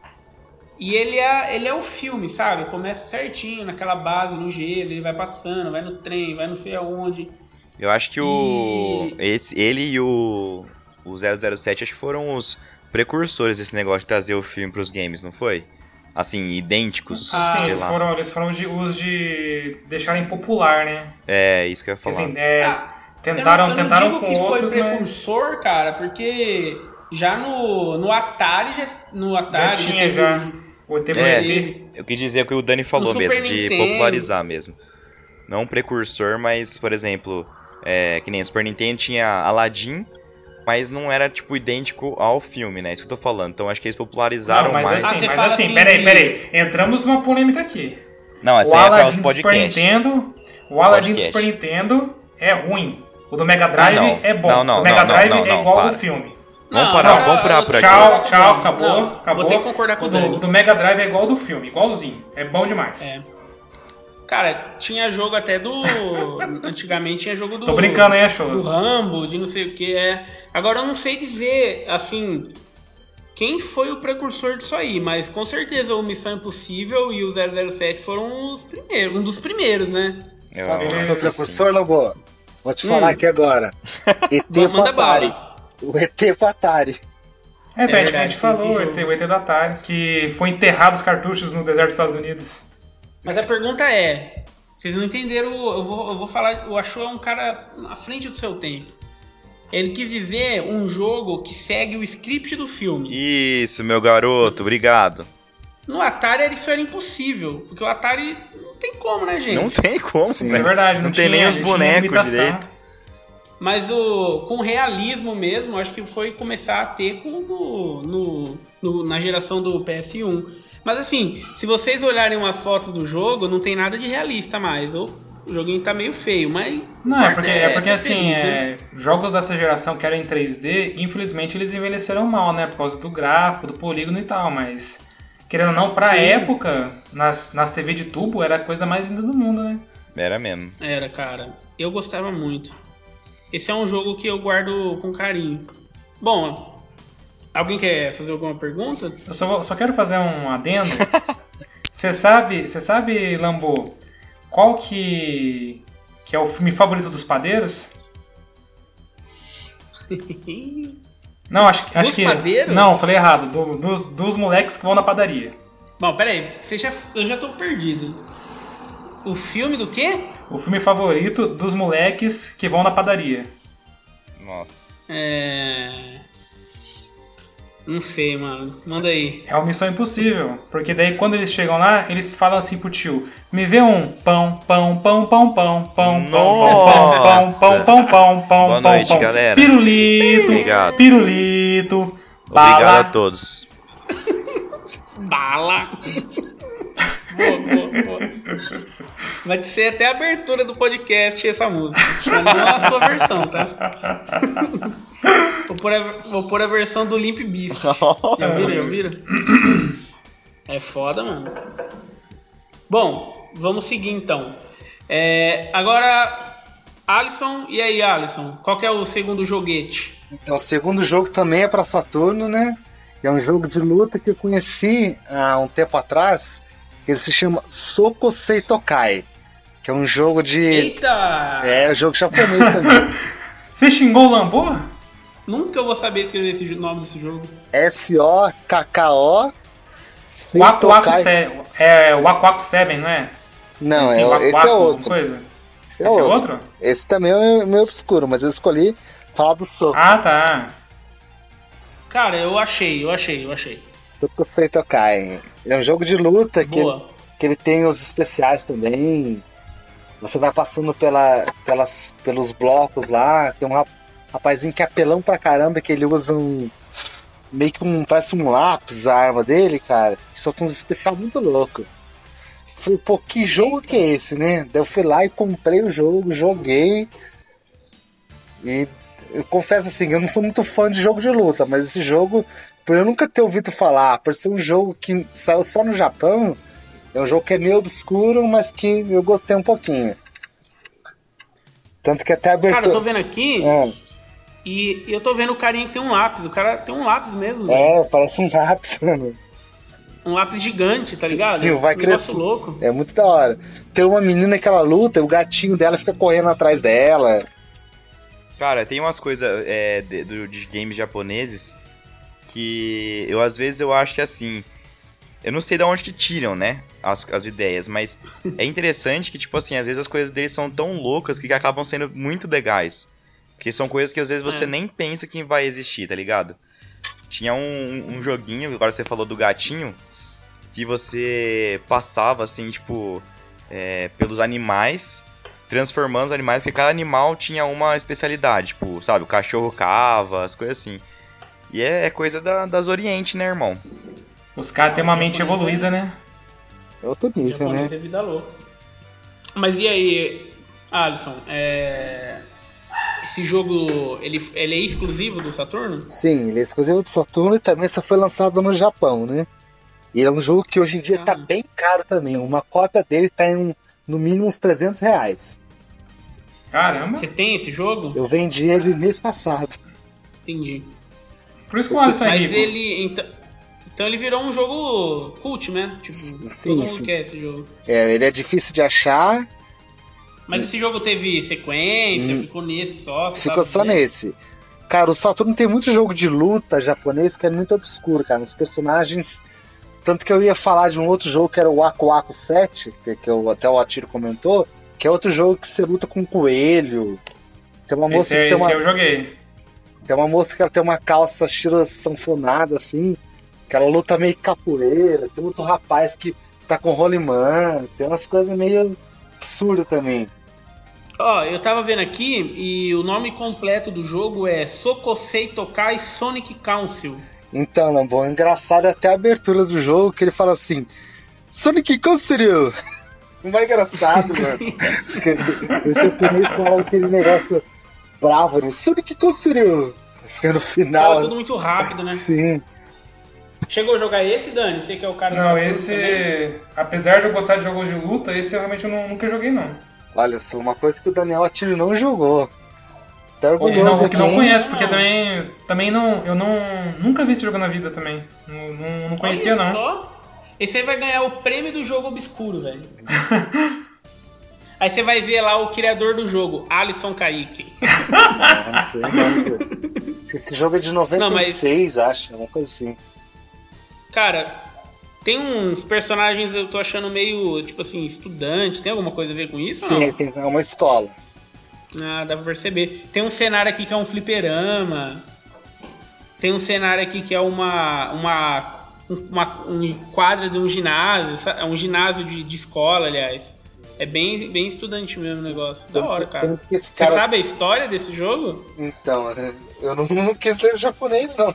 E ele é, ele é o filme, sabe? Começa certinho naquela base, no gelo, ele vai passando, vai no trem, vai não sei aonde... Eu acho que o e... esse, ele e o, o zero zero sete acho que foram os precursores desse negócio de trazer o filme pros games, não foi? Assim, idênticos, ah, sei sim, eles lá. foram, eles foram os de, os de deixarem popular, né? É, isso que eu ia falar. Assim, é, ah, tentaram, eu não, eu tentaram não digo com que outros, foi precursor, mas... cara, porque já no, no Atari, já, no Atari... Já tinha, já. O T V é, eu quis dizer o que o Dani falou mesmo, de Nintendo. popularizar mesmo. Não um precursor, mas, por exemplo... É, que nem o Super Nintendo tinha Aladdin, mas não era, tipo, idêntico ao filme, né? Isso que eu tô falando. Então acho que eles popularizaram não, mas mais. Assim, ah, mas assim, peraí, peraí. Entramos numa polêmica aqui. Não, essa o aí é Aladdin do do Super Nintendo, o Aladdin do Super Nintendo é ruim. O do Mega Drive não, é bom. Não, não, o Mega não, Drive não, não, é igual para. ao filme. Vamos não, parar, não, vamos parar por aqui. Tchau, tchau, acabou, não, acabou. Vou ter que concordar com o Dani. O do Mega Drive é igual ao do filme, igualzinho. É bom demais. É. Cara, tinha jogo até do... Antigamente tinha jogo do... Tô brincando, hein, show? Do Rambo, de não sei o que é... Agora eu não sei dizer, assim... Quem foi o precursor disso aí, mas com certeza o Missão Impossível e o zero zero sete foram os primeiros, um dos primeiros, né? Eu Sabe quem foi o precursor, Lobo? Vou te hum. falar aqui agora. E T pro Manda Atari. bala. O E T pro Atari. É, então, é verdade, a gente falou, o E T, o E T do Atari, que foi enterrado os cartuchos no deserto dos Estados Unidos. Mas a pergunta é, vocês não entenderam, eu vou, eu vou falar, o Ashô é um cara à frente do seu tempo. Ele quis dizer um jogo que segue o script do filme. Isso, meu garoto, obrigado. No Atari isso era impossível, porque o Atari não tem como, né, gente? Não tem como, Sim, é verdade, não, não tinha, tem nem os bonecos direito. Mas o, com realismo mesmo, acho que foi começar a ter com no, no, no, na geração do P S um. Mas assim, se vocês olharem umas fotos do jogo, não tem nada de realista mais. O joguinho tá meio feio, mas... Não, é porque, é porque assim, feliz, é, né? jogos dessa geração que eram em três D, infelizmente eles envelheceram mal, né? Por causa do gráfico, do polígono e tal, mas... Querendo ou não, pra Sim. época, nas, nas T V de tubo, era a coisa mais linda do mundo, né? Era mesmo. Era, cara. Eu gostava muito. Esse é um jogo que eu guardo com carinho. Bom... Alguém quer fazer alguma pergunta? Eu só, vou, só quero fazer um adendo. Você sabe, você sabe, Lambo, qual que, que é o filme favorito dos padeiros? Não, acho, acho dos que... padeiros? Não, falei errado. Do, dos, dos moleques que vão na padaria. Bom, peraí. Você já, eu já tô perdido. O filme do quê? O filme favorito dos moleques que vão na padaria. Nossa. É... Não sei, mano. Manda aí. É uma Missão Impossível. Porque daí quando eles chegam lá, eles falam assim pro tio: me vê um pão, pão, pão, pão, pão, pão, pão, pão, pão, pão, pão, pão, pão. Boa noite, pão. galera. Pirulito, Obrigado. pirulito, bala. Obrigado a todos. Bala. Boa, boa, boa. Vai ser até a abertura do podcast essa música. Não a sua versão, tá? O Vou pôr, a, vou pôr a versão do Limp Bizkit. Já viram? Já viram? É foda, mano. Bom, vamos seguir então. É, agora, Alisson, e aí, Alisson? Qual que é o segundo joguete? Então, o segundo jogo também é pra Saturno, né? É um jogo de luta que eu conheci há um tempo atrás. Ele se chama Sokusei Tokai. Que é um jogo de... Eita! É, um jogo japonês também. Você xingou o Lambô? Nunca eu vou saber escrever esse nome desse jogo. S O K K O O Aku Aku Se- é o Aku Aku Seven, não é? Não, Esse é, Waku esse é Waku, outro. Coisa. Esse é Esse é outro. outro? Esse também é meio obscuro, mas eu escolhi falar do Soco. Ah, tá. Cara, eu achei, eu achei, eu achei. Sokusei Tokai. Ele é um jogo de luta que ele, Boa. que ele tem os especiais também. Você vai passando pela, pelas, pelos blocos lá. Tem um rap- rapazinho que é apelão pra caramba, que ele usa um... meio que um... parece um lápis a arma dele, cara. E solta uns especial muito louco. Falei, pô, que jogo que é esse, né? Daí eu fui lá e comprei o jogo, joguei. E eu confesso assim, eu não sou muito fã de jogo de luta, mas esse jogo, por eu nunca ter ouvido falar, por ser um jogo que saiu só no Japão, é um jogo que é meio obscuro, mas que eu gostei um pouquinho. Tanto que até a Cara, eu tô abertura... vendo aqui É, e eu tô vendo o carinha que tem um lápis. O cara tem um lápis mesmo. velho. é, parece um lápis, mano. Um lápis gigante, tá ligado? Sim, vai um negócio crescer. louco. É muito da hora. Tem uma menina que ela luta, o gatinho dela fica correndo atrás dela. Cara, tem umas coisas é, de, do- de games japoneses que eu às vezes eu acho que assim, eu não sei de onde que tiram, né, as, as ideias, mas é interessante que, tipo assim, às vezes as coisas deles são tão loucas que acabam sendo muito legais. Porque são coisas que às vezes você É. nem pensa que vai existir, tá ligado? Tinha um, um joguinho, agora você falou do gatinho, que você passava assim, tipo, é, pelos animais, transformando os animais, porque cada animal tinha uma especialidade, tipo, sabe, o cachorro cava, as coisas assim. E é, é coisa da- das Oriente, né, irmão? Os caras têm uma mente evoluída, né? É outro O nível, japonês né? é vida louca. Mas e aí, Alisson? É... Esse jogo, ele, ele é exclusivo do Saturno? Sim, ele é exclusivo do Saturno e também só foi lançado no Japão, né? E é um jogo que hoje em dia tá Ah. bem caro também. Uma cópia dele tá em um, no mínimo uns trezentos reais. Caramba. Você tem esse jogo? Eu vendi ele mês passado. Entendi. Por isso que o Alisson é Mas rico. ele. Então, então ele virou um jogo cult, né? Tipo, Sim, todo mundo sim. quer esse jogo. É, ele é difícil de achar, Mas esse jogo teve sequência, Hum. ficou nesse só? você ficou sabe só dizer? nesse. Cara, o Saturno tem muito jogo de luta japonês que é muito obscuro, cara. Os personagens. Tanto que eu ia falar de um outro jogo que era o Aku Aku sete, que, que eu, até o Atiro comentou, que é outro jogo que você luta com um coelho. Tem uma moça Esse, que tem esse uma, eu joguei. tem uma moça que ela tem uma calça estilo sanfonada, assim, que ela luta meio capoeira. Tem outro rapaz que tá com rolimã. Tem umas coisas meio absurdas também. Ó, eu tava vendo aqui e o nome completo do jogo é Sokusei Tokai Sonic Council. Então, Lambon, é engraçado até a abertura do jogo, que ele fala assim, Sonic Council! Não é engraçado, mano. Porque os japoneses falam aquele negócio bravo, né? Sonic Council! Fica no final. Fala tudo muito rápido, né? Sim. Chegou a jogar esse, Dani? Você que é o cara do Não, Saturno esse... também? Apesar de eu gostar de jogos de luta, esse eu realmente eu não- nunca joguei, não. Olha só, uma coisa que o Daniel Atiro não jogou. Tá Ou que orgulhoso não, que aqui, não hein? conhece, porque Não. também, também não, eu não, nunca vi esse jogo na vida também. Não, não, não conhecia, Olha não. só. Esse aí vai ganhar o prêmio do jogo obscuro, velho. Aí você vai ver lá o criador do jogo, Alisson Kaique. Ah, não sei, não, pô. Esse jogo é de noventa e seis, acho. É uma coisa assim. Cara, tem uns personagens eu tô achando meio, tipo assim, estudante. Tem alguma coisa a ver com isso? ou Sim, não? tem, é uma escola. Ah, dá pra perceber. Tem um cenário aqui que é um fliperama. Tem um cenário aqui que é uma. uma, uma um quadro de um ginásio. sa- É um ginásio de, de escola, aliás. É bem, bem estudante mesmo o negócio. Da hora, cara. Tanto que esse Você cara... sabe a história desse jogo? Então, eu não, não quis ler japonês, não.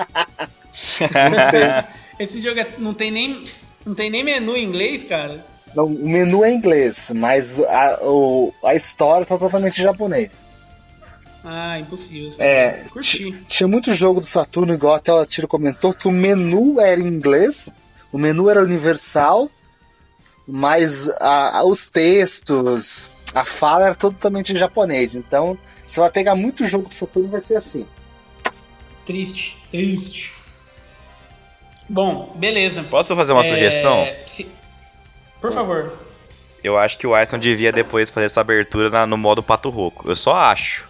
Não sei. Esse jogo é- não tem nem. Não tem nem menu em inglês, cara. Não, o menu é em inglês, mas a, o, a história tá totalmente em japonês. Ah, impossível. É, Curti. t- tinha muito jogo do Saturno, igual até a Tiro comentou, que o menu era em inglês, o menu era universal, mas a- a- os textos, a fala era totalmente em japonês. Então, você vai pegar muito jogo do Saturno, vai ser assim. Triste, triste. Bom, beleza. Posso fazer uma É, sugestão? se- Por favor. Eu acho que o Alisson devia depois fazer essa abertura na- no modo pato rouco. Eu só acho.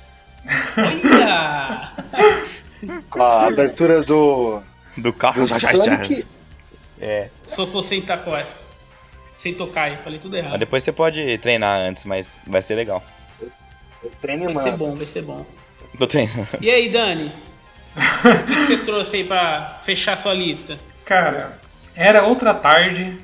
Olha! Com a abertura do, Do carro do Sonic. É. Socou sem tacar. Sem tocar, eu falei tudo Mas errado. depois você pode treinar antes, mas vai ser legal. O treino e Vai ser manda. bom, vai ser bom. Tô treinando. E aí, Dani? O que você trouxe aí pra fechar sua lista? Cara, era outra tarde.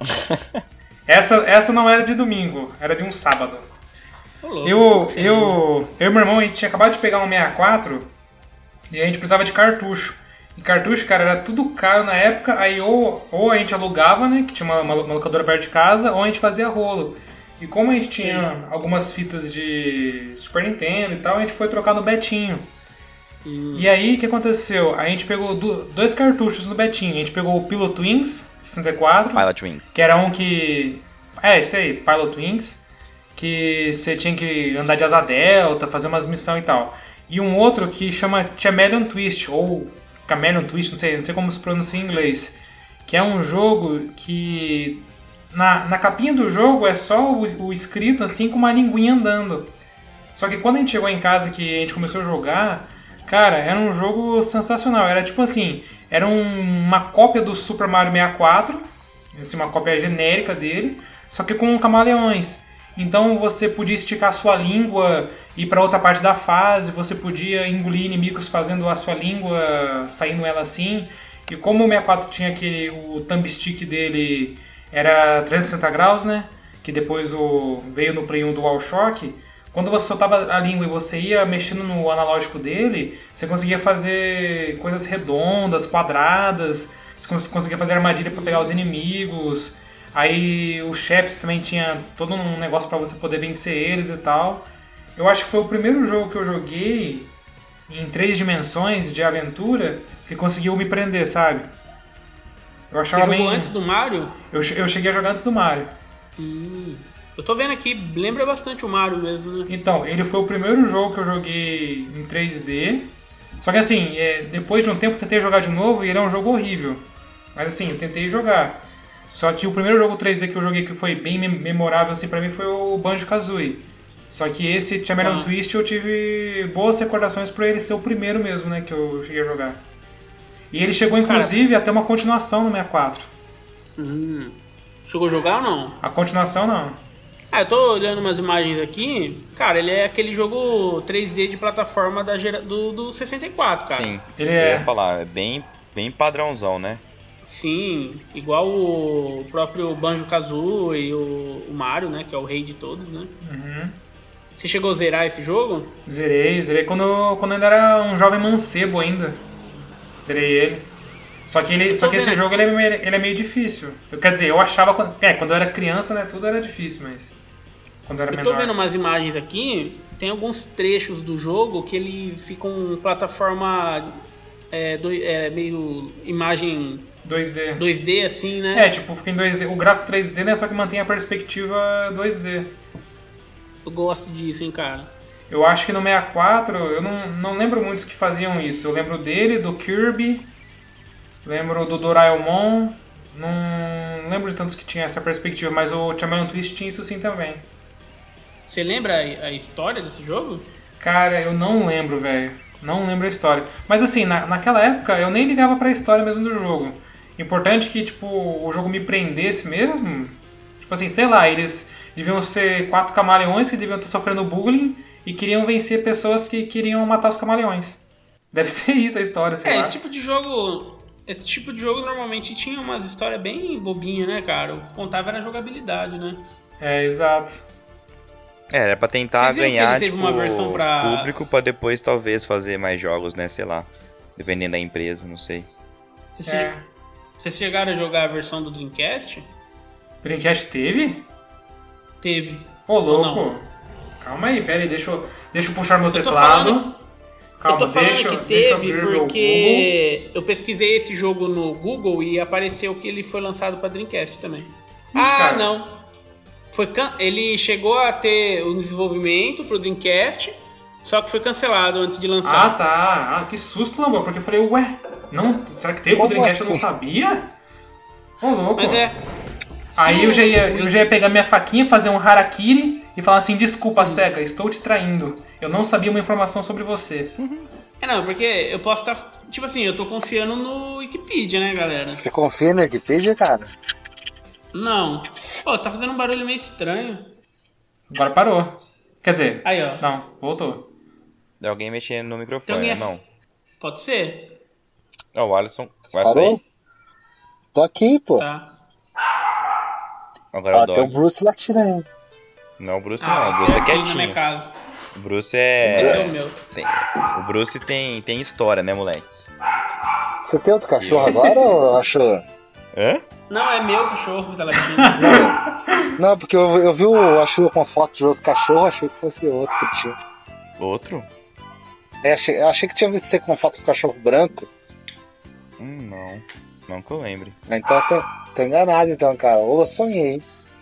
Essa, essa não era de domingo, era de um sábado. Ô, louco, Eu, você eu, eu e meu irmão, a gente tinha acabado de pegar um sessenta e quatro e a gente precisava de cartucho. E cartucho, cara, era tudo caro na época, aí ou, ou a gente alugava, né, que tinha uma, uma locadora perto de casa, ou a gente fazia rolo. E como a gente tinha algumas fitas de Super Nintendo e tal, a gente foi trocar no Betinho. Hum. E aí, o que aconteceu? A gente pegou do- dois cartuchos no Betinho. A gente pegou o Pilot Wings sessenta e quatro, Pilot Wings. que era um que... É, esse aí, Pilot Wings, que você tinha que andar de asa delta, fazer umas missões e tal. E um outro que chama Chameleon Twist, ou Chameleon Twist, não sei, não sei como se pronuncia em inglês. Que é um jogo que... Na, na capinha do jogo é só o, o escrito assim com uma linguinha andando. Só que quando a gente chegou em casa que a gente começou a jogar, cara, era um jogo sensacional. Era tipo assim, era um- uma cópia do Super Mario sessenta e quatro, assim, uma cópia genérica dele, só que com camaleões. Então você podia esticar a sua língua e ir para outra parte da fase, você podia engolir inimigos fazendo a sua língua, saindo ela assim. E como o sessenta e quatro tinha aquele, o thumb stick dele era trezentos e sessenta graus, né? Que depois o, veio no Play um do DualShock. Quando você soltava a língua e você ia mexendo no analógico dele, você conseguia fazer coisas redondas, quadradas, você cons- conseguia fazer armadilha para pegar os inimigos. Aí os chefes também tinha todo um negócio para você poder vencer eles e tal. Eu acho que foi o primeiro jogo que eu joguei em três dimensões de aventura que conseguiu me prender, sabe? Eu Você achava jogou bem... antes do Mario? Eu, che- eu cheguei a jogar antes do Mario. Hum. Eu tô vendo aqui, lembra bastante o Mario mesmo, né? Então, ele foi o primeiro jogo que eu joguei em três D. Só que assim, é, depois de um tempo eu tentei jogar de novo e ele é um jogo horrível. Mas assim, eu tentei jogar. Só que o primeiro jogo três D que eu joguei que foi bem mem- memorável assim pra mim foi o Banjo-Kazooie. Só que esse Chameleon Ah. Twist eu tive boas recordações por ele ser o primeiro mesmo, né, que eu cheguei a jogar. E ele chegou inclusive a ter uma continuação no sessenta e quatro. Hum. Chegou a jogar ou não? A continuação não. Ah, eu tô olhando umas imagens aqui. Cara, ele é aquele jogo três D de plataforma da gera... do, do sessenta e quatro, cara. Sim, Ele eu é- ia falar, é bem, bem padrãozão, né? Sim, igual o próprio Banjo-Kazooie e o, o Mario, né? Que é o rei de todos, né? Uhum. Você chegou a zerar esse jogo? Zerei, zerei quando, eu- quando eu ainda era um jovem mancebo ainda. Zerei ele. Só que, ele, Eu só tô que esse vendo jogo ele é, meio, ele é meio difícil. Eu, quer dizer, eu achava... Quando, é, quando eu era criança, né, tudo era difícil, mas... Quando eu era Eu menor... tô vendo umas imagens aqui, tem alguns trechos do jogo que ele fica em plataforma é, do- é, meio imagem dois D. dois D assim, né? É, tipo, fica em dois D. O gráfico três D, né, só que mantém a perspectiva dois D. Eu gosto disso, hein, cara. Eu acho que no sessenta e quatro, eu não, não lembro muitos que faziam isso. Eu lembro dele, do Kirby, lembro do Doraemon, não lembro de tantos que tinha essa perspectiva, mas o Chameleon Twist tinha isso sim também. Você lembra a, a história desse jogo? Cara, eu não lembro, velho. Não lembro a história. Mas assim, na, naquela época eu nem ligava pra história mesmo do jogo. Importante que, tipo, o jogo me prendesse mesmo. Tipo assim, sei lá, eles deviam ser quatro camaleões que deviam estar sofrendo bullying e queriam vencer pessoas que queriam matar os camaleões. Deve ser isso a história, sei é, lá. esse tipo de jogo. Esse tipo de jogo normalmente tinha umas histórias bem bobinhas, né, cara? O que contava era a jogabilidade, né? É, exato. É, era pra tentar Vocês viram que ganhar, ele teve tipo, uma versão pra- público pra depois talvez fazer mais jogos, né? Sei lá. Dependendo da empresa, não sei. Vocês, É. vocês chegaram a jogar a versão do Dreamcast? Dreamcast teve? Teve. Ô, Ou louco. não? Calma aí, pera aí, deixa eu, deixa eu puxar meu Eu tô teclado. falando- Calma, eu tô falando deixa, que deixa eu teve abrir meu porque eu pesquisei esse jogo no Google e apareceu que ele foi lançado pra Dreamcast também. Ixi, ah, cara. não. Foi can... Ele chegou a ter um desenvolvimento pro Dreamcast, só que foi cancelado antes de Ah, lançar. tá. Ah, que susto, Lambô, porque eu falei, ué, não, será que teve o Como Dreamcast? Eu não assim? sabia? Ô, louco. Mas é. Aí se eu o- já, ia, eu já ia pegar minha faquinha, fazer um harakiri e falar assim, desculpa, Sega, estou te traindo. Eu não sabia uma informação sobre você. É, não, porque eu posso estar. Tipo assim, eu tô confiando no Wikipedia, né, galera? Você confia no Wikipedia, cara? Não. Pô, tá fazendo um barulho meio estranho. Agora parou. Quer dizer, Aí, ó. não, voltou. É alguém mexendo no Tem microfone, alguém né? Não. Pode ser? Ó, o Alisson vai Parou? sair. Tô aqui, pô. Tá. Agora é Ó, o tem o Dog. Bruce latindo aí. Não, o Bruce Ah, não. O Bruce é aqui na minha quietinho. casa. O Bruce Esse é. é o meu. Tem- O Bruce tem, tem história, né, moleque? Você tem outro cachorro agora ou achou? Hã? Não, é meu cachorro que tá latindo. Não, não porque eu, eu vi o Achua com foto de outro cachorro, achei que fosse outro que tinha. Outro? É, achei, eu achei que tinha visto você com uma foto com cachorro branco. Hum, não. Não que eu lembre. Ah, então tô, tô enganado então, cara. Ou eu sonhei.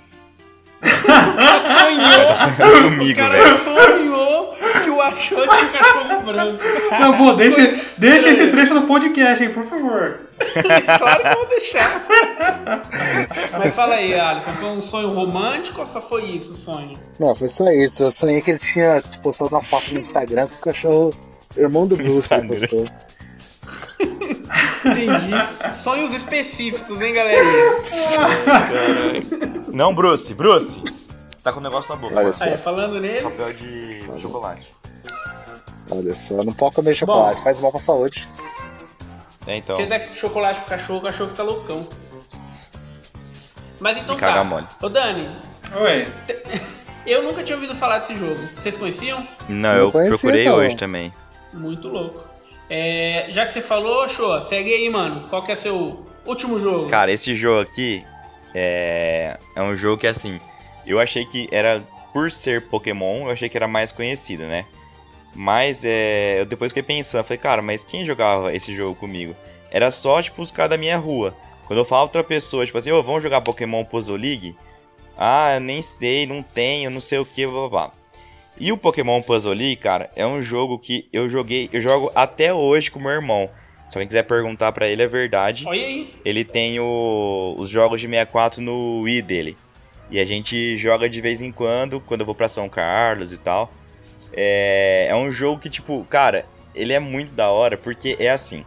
Sonhou! O Comigo, cara velho. sonhou que o achou de cachorro branco. Lambô, deixa, deixa esse trecho no podcast, hein, por favor. Claro que eu vou deixar. Mas fala aí, Alisson, foi um sonho romântico ou só foi isso o sonho? Não, foi só isso. Eu sonhei que ele tinha tipo, postado uma foto no Instagram com o cachorro irmão do Bruce que ele postou. Entendi. Sonhos específicos, hein, galerinha? Não, Bruce, Bruce! Tá com o negócio na boca. Olha só, Aí, falando nele, Papel de chocolate. olha só. Não pode comer chocolate, faz mal pra saúde. É, então. você dá chocolate pro cachorro, o cachorro fica loucão. Mas então E caga tá. mole. Ô Dani, Oi. eu nunca tinha ouvido falar desse jogo. Vocês conheciam? Não, Não eu conhecia, procurei não. hoje também. Muito louco. É, já que você falou, show, segue aí, mano. Qual que é seu último jogo? Cara, esse jogo aqui é, é um jogo que, assim, eu achei que era, por ser Pokémon, eu achei que era mais conhecido, né? Mas é, eu depois fiquei pensando, falei, cara, mas quem jogava esse jogo comigo? Era só, tipo, os caras da minha rua. Quando eu falava pra outra pessoa, tipo assim, ô, vamos jogar Pokémon Puzzle League? Ah, eu nem sei, não tenho, não sei o que, blá blá blá. E o Pokémon Puzzle League, cara, é um jogo que eu joguei, eu jogo até hoje com meu irmão. Se alguém quiser perguntar pra ele, é verdade. Olha aí. Ele tem o- os jogos de sessenta e quatro no Wii dele. E a gente joga de vez em quando, quando eu vou pra São Carlos e tal. É, é um jogo que, tipo, cara, ele é muito da hora, porque é assim.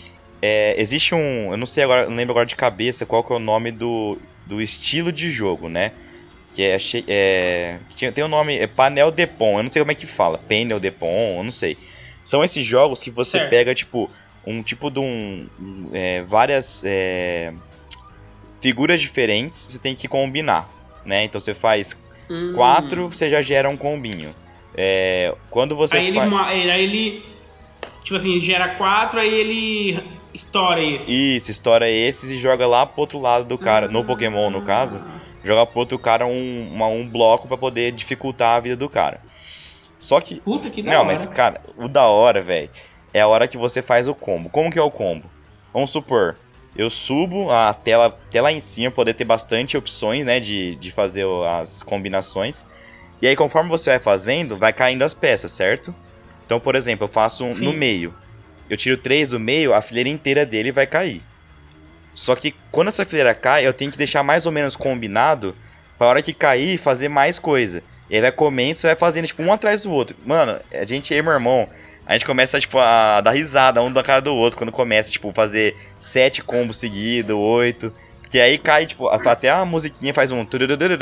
É, existe um. Eu não sei agora, não lembro agora de cabeça qual que é o nome do, do estilo de jogo, né? Que é. che- é que tinha- tem o nome. É Panel de Pon. Eu não sei como é que fala. Panel de Pon, eu não sei. São esses jogos que você Certo. pega, tipo, um tipo de um. um, é, várias é, figuras diferentes, você tem que combinar, né? Então você faz Hum. quatro, você já gera um combinho. É, quando você Aí ele, faz. ma- aí ele, tipo assim, gera quatro, aí ele estoura esse. Isso, estoura esses e joga lá pro outro lado do cara. Ah. No Pokémon, no caso, joga pro outro cara um, uma- um bloco pra poder dificultar a vida do cara. Só que. Puta que da Não, hora. mas, cara, o da hora, velho, é a hora que você faz o combo. Como que é o combo? Vamos supor, eu subo a tela até lá em cima, poder ter bastante opções, né, de, de fazer o- as combinações. E aí, conforme você vai fazendo, vai caindo as peças, certo? Então, por exemplo, eu faço um Sim. no meio. Eu tiro três do meio, a fileira inteira dele vai cair. Só que quando essa fileira cai, eu tenho que deixar mais ou menos combinado pra hora que cair, fazer mais coisa. E aí vai comendo, você vai fazendo, tipo, um atrás do outro. Mano, a gente, eu e meu irmão, a gente começa, tipo, a dar risada um da cara do outro quando começa, tipo, fazer sete combos seguidos, oito. Que aí cai, tipo, até a musiquinha faz um...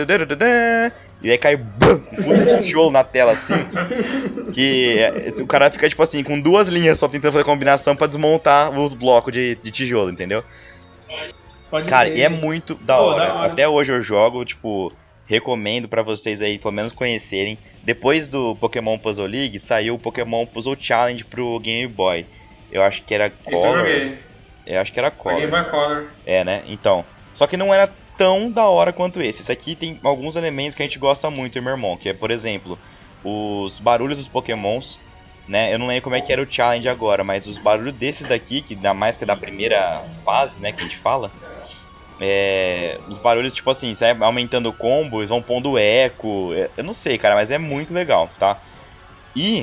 E aí cai bum, um puta tijolo na tela, assim. Que é, o cara fica, tipo assim, com duas linhas só tentando fazer combinação pra desmontar os blocos de, de tijolo, entendeu? Pode Cara, crer. e é muito da Pô, hora. da hora. Até hoje eu jogo, tipo, recomendo pra vocês aí, pelo menos conhecerem. Depois do Pokémon Puzzle League, saiu o Pokémon Puzzle Challenge pro Game Boy. Eu acho que era Isso eu Color. joguei. Eu acho que era Joguei Color. by Color. É, né? Então. Só que não era tão da hora quanto esse. Esse aqui tem alguns elementos que a gente gosta muito, meu irmão. Que é, por exemplo, os barulhos dos pokémons, né? Eu não lembro como é que era o challenge agora, mas os barulhos desses daqui, que dá mais que da primeira fase, né, que a gente fala, é, os barulhos, tipo assim, você vai aumentando o combo, eles vão pondo eco, eu não sei, cara, mas é muito legal, tá? E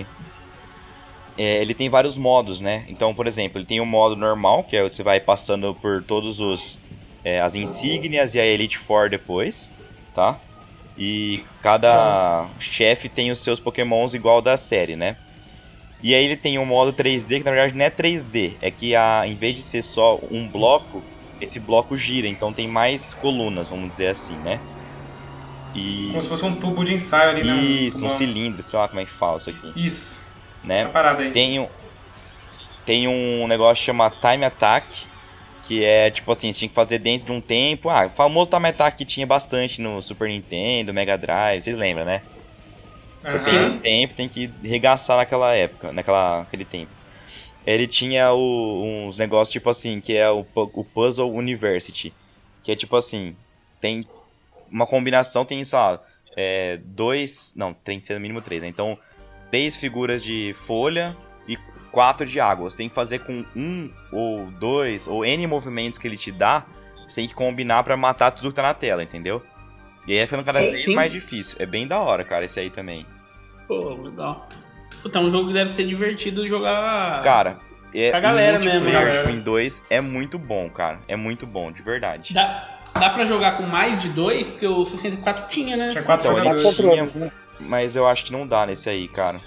é, ele tem vários modos, né? Então, por exemplo, ele tem o modo normal, que é você vai passando por todos os é, as insígnias e a Elite Four depois, tá? E cada chefe tem os seus pokémons igual da série, né? E aí ele tem um modo três D, que na verdade não é três D, é que a, em vez de ser só um bloco, esse bloco gira, então tem mais colunas, vamos dizer assim, né? E... Como se fosse um tubo de ensaio ali, né? Isso, um cilindro, sei lá como é que fala isso aqui. Isso, né? essa parada aí. Tem um, tem um negócio que chama Time Attack, que é tipo assim, você tinha que fazer dentro de um tempo. Ah, o famoso Time Attack que tinha bastante no Super Nintendo, Mega Drive, vocês lembram, né? Você Uhum. tem um tempo, tem que regaçar naquela época, naquela, naquele tempo. Ele tinha o, uns negócios tipo assim, que é o, o Puzzle University, que é tipo assim, tem uma combinação, tem, sei lá, é, dois, não, tem que ser no mínimo três, né? Então, três figuras de folha e quatro de água. Você tem que fazer com um ou dois, ou N movimentos que ele te dá, você tem que combinar pra matar tudo que tá na tela, entendeu? E aí é ficando cada Sim, vez sim. mais difícil. É bem da hora, cara, esse aí também. Pô, legal. Puta, é um jogo que deve ser divertido jogar. Cara, é, Com a galera em multiplayer, mesmo, galera. tipo, em dois, é muito bom, cara. É muito bom, de verdade. Dá, dá pra jogar com mais de dois? Porque o sessenta e quatro tinha, né? Tinha quatro Então, ele Quatro jogadores. controles, né? Mas eu acho que não dá nesse aí, cara.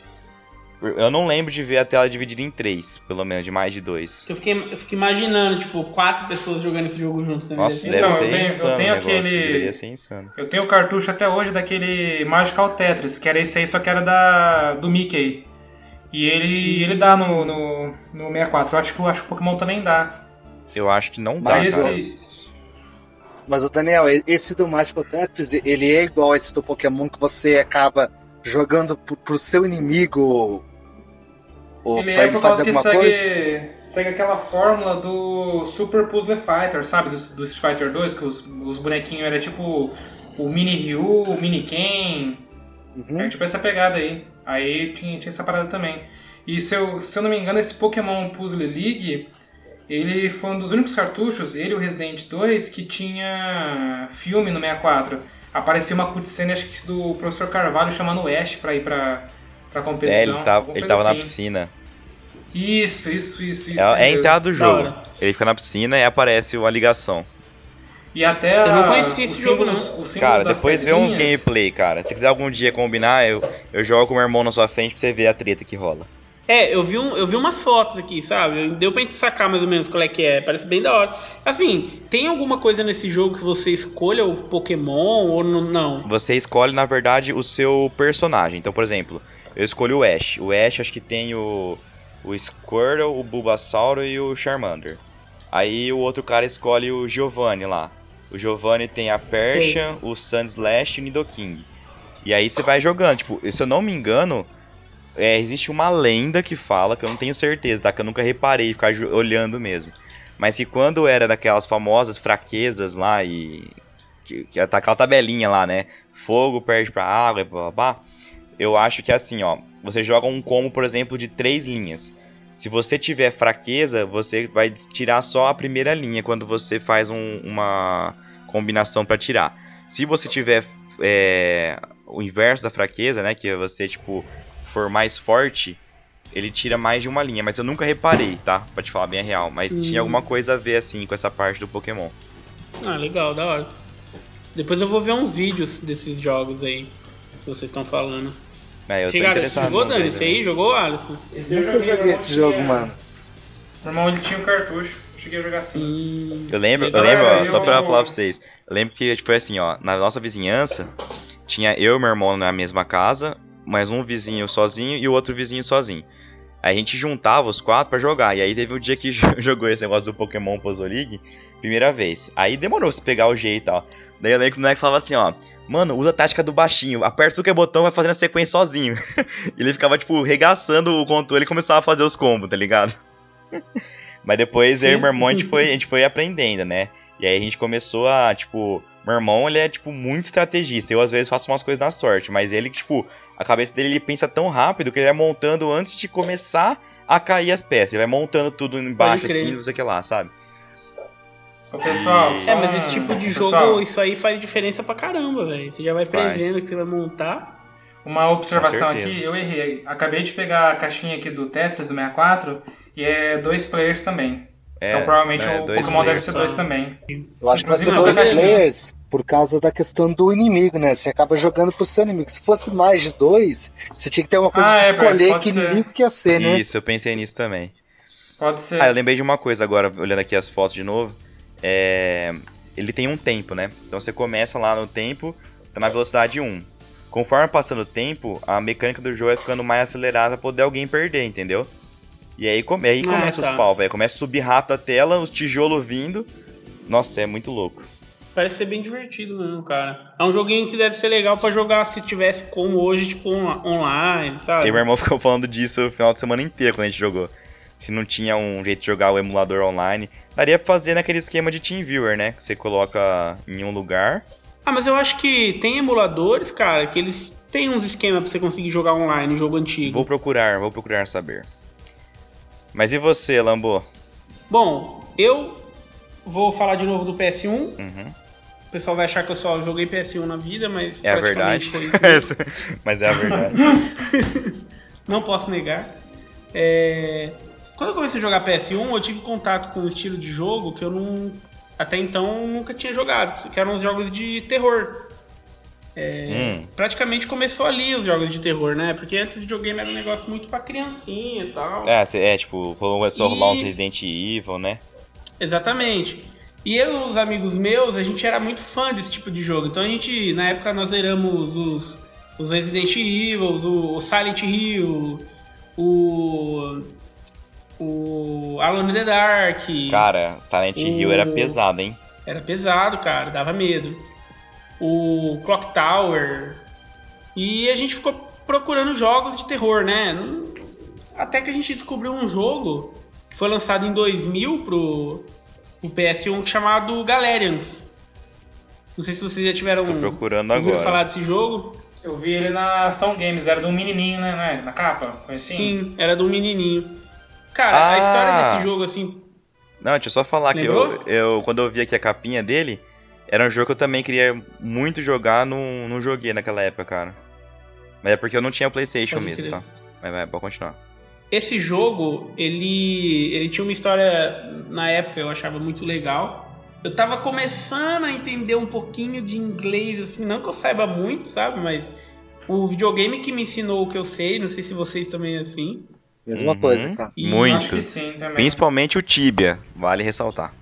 Eu não lembro de ver a tela dividida em três, pelo menos, de mais de dois. Eu fiquei, eu fiquei imaginando, tipo, quatro pessoas jogando esse jogo junto também. Nossa, Deve deve Então, ser eu tenho- eu insano tenho o negócio. aquele- Deveria ser insano. Eu tenho o cartucho até hoje daquele Magical Tetris, que era esse aí, só que era da, do Mickey. E ele, ele dá no, no, no sessenta e quatro. Eu acho que, eu acho que o Pokémon também dá. Eu acho que não dá, Mas cara. esse, Mas o Daniel, esse do Magical Tetris, ele é igual a esse do Pokémon que você acaba jogando pro, pro seu inimigo ou ele pra é ele por causa fazer que alguma coisa? segue, segue aquela fórmula do Super Puzzle Fighter, sabe? Do, do Street Fighter dois, que os, os bonequinhos eram tipo o Mini Ryu, o Mini Ken. Uhum. É tipo essa pegada aí. Aí tinha, tinha essa parada também. E se eu, se eu não me engano, esse Pokémon Puzzle League, ele foi um dos únicos cartuchos, ele e o Resident dois, que tinha filme no sessenta e quatro. Aparecia uma cutscene, acho que do professor Carvalho, chamando o Ash pra ir pra, pra É, competição. ele, tá, alguma ele coisa tava na assim. piscina. Isso, isso, isso, isso. É, é a mesmo. entrada do Da jogo. hora. Ele fica na piscina e aparece uma ligação. E até Eu não a- conhecia esse os jogo, símbolos, não. os símbolos Cara, das depois vê uns pedrinhas. gameplay, cara. Se quiser algum dia combinar, eu, eu jogo com o meu irmão na sua frente pra você ver a treta que rola. É, eu vi, um, eu vi umas fotos aqui, sabe? Deu pra gente sacar mais ou menos qual é que é. Parece bem da hora. Assim, tem alguma coisa nesse jogo que você escolha o Pokémon ou n- não? Você escolhe, na verdade, o seu personagem. Então, por exemplo, eu escolhi o Ash. O Ash acho que tem o, o Squirtle, o Bulbasaur e o Charmander. Aí o outro cara escolhe o Giovanni lá. O Giovanni tem a Persian, o Sandslash e o Nidoking. E aí você vai jogando. Tipo, se eu não me engano, é, existe uma lenda que fala, que eu não tenho certeza, tá? Que eu nunca reparei, ficar jo- olhando mesmo. Mas que quando era daquelas famosas fraquezas lá e... Que, que tá aquela tabelinha lá, né? Fogo perde pra água e blá blá blá. Eu acho que é assim, ó. Você joga um combo, por exemplo, de três linhas. Se você tiver fraqueza, você vai tirar só a primeira linha quando você faz um- uma combinação pra tirar. Se você tiver é, o inverso da fraqueza, né? Que você, tipo, for mais forte, ele tira mais de uma linha. Mas eu nunca reparei, tá? Pra te falar bem a real. Mas Hum. tinha alguma coisa a ver, assim, com essa parte do Pokémon. Ah, legal, da hora. Depois eu vou ver uns vídeos desses jogos aí que vocês estão falando. É, eu tô Chegaram, interessado jogou, nos Dani? aí Esse também. aí? Jogou, Alisson? Esse Nunca joguei esse jogo, mano. Meu irmão, ele tinha um cartucho. Eu cheguei a jogar assim. Hum, Eu lembro, eu legal. lembro, ó, Galera, só eu- pra falar pra vocês. Eu lembro que, tipo, foi assim, ó, na nossa vizinhança, tinha eu e meu irmão na mesma casa, mais um vizinho sozinho e o outro vizinho sozinho. Aí a gente juntava os quatro pra jogar. E aí teve um dia que jogou esse negócio do Pokémon Puzzle League, primeira vez. Aí demorou pra você pegar o jeito e tal. Daí eu lembro que o moleque falava assim, ó, mano, usa a tática do baixinho, aperta tudo que é botão, vai fazendo a sequência sozinho. E ele ficava, tipo, regaçando o controle e começava a fazer os combos, tá ligado? Mas depois eu e meu irmão, a gente, foi, a gente foi aprendendo, né? E aí a gente começou a, tipo... Meu irmão, ele é, tipo, muito estrategista. Eu, às vezes, faço umas coisas na sorte. Mas ele, tipo... a cabeça dele ele pensa tão rápido que ele vai montando antes de começar a cair as peças. Ele vai montando tudo embaixo, assim, não sei o que lá, sabe? Ô, pessoal, É, mas esse tipo de jogo, pessoal, isso aí faz diferença pra caramba, velho. Você já vai Faz. prevendo que você vai montar. uma observação Com certeza. aqui, eu errei. Acabei de pegar a caixinha aqui do Tetris do sessenta e quatro e é dois players também. É, então provavelmente é, o dois Pokémon deve players ser só. dois também. Eu acho que vai ser Inclusive, dois na verdade, players por causa da questão do inimigo, né? Você acaba jogando pro seu inimigo. Se fosse mais de dois, você tinha que ter uma coisa Ah, de é, escolher pode que ser. inimigo que ia ser, né? Isso, eu pensei nisso também. Pode ser. Ah, eu lembrei de uma coisa agora, olhando aqui as fotos de novo. É... Ele tem um tempo, né? Então você começa lá no tempo, tá na velocidade um. Conforme passando o tempo, a mecânica do jogo vai ficando mais acelerada pra poder alguém perder, entendeu? E aí, come... aí Ah, começa tá. os pau, velho. Começa a subir rápido a tela, os tijolos vindo. Nossa, é muito louco. Parece ser bem divertido mesmo, cara. É um joguinho que deve ser legal pra jogar se tivesse como hoje, tipo, on- online, sabe? E meu irmão ficou falando disso o final de semana inteiro quando a gente jogou. Se não tinha um jeito de jogar o emulador online, daria pra fazer naquele esquema de TeamViewer, né? Que você coloca em um lugar. Ah, mas eu acho que tem emuladores, cara, que eles têm uns esquemas pra você conseguir jogar online, jogo antigo. Vou procurar, vou procurar saber. Mas e você, Lambo? Bom, eu vou falar de novo do P S um. Uhum. O pessoal vai achar que eu só joguei P S um na vida, mas É a praticamente verdade. foi isso mesmo. Mas é a verdade. Não posso negar. É, Quando eu comecei a jogar P S um, eu tive contato com um estilo de jogo que eu não, até então nunca tinha jogado, que eram os jogos de terror. É, Hum. Praticamente começou ali os jogos de terror, né? Porque antes o videogame era um negócio muito pra criancinha e tal. É, cê- é tipo, começou a rolar uns E- Resident Evil, né? Exatamente. E eu e os amigos meus, a gente era muito fã desse tipo de jogo. Então a gente, na época, nós zeramos os, os Resident Evil, o, o Silent Hill, o, o Alone in the Dark. Cara, Silent Hill era O- pesado, hein? Era pesado, cara, dava medo. O Clock Tower. E a gente ficou procurando jogos de terror, né? Não- Até que a gente descobriu um jogo que foi lançado em dois mil pro, pro P S um chamado Galerians. Não sei se vocês já tiveram Tô procurando ouviram agora. falar desse jogo. Eu vi ele na Ação Games, era de um menininho, né? né, Na capa? Foi assim? Sim, era do menininho. Cara, Ah! a história desse jogo, assim, Não, deixa eu só falar que Lembrou? eu, eu, quando eu vi aqui a capinha dele, era um jogo que eu também queria muito jogar, não, não joguei naquela época, cara. Mas é porque eu não tinha PlayStation Pode mesmo, crer. tá? Mas vai, pode continuar. esse jogo, ele, ele tinha uma história, na época, eu achava muito legal. Eu tava começando a entender um pouquinho de inglês, assim, não que eu saiba muito, sabe? Mas o videogame que me ensinou o que eu sei, não sei se vocês também é assim. Mesma Uhum. coisa, cara. E- Muito. Acho que sim também. Principalmente o Tibia, vale ressaltar.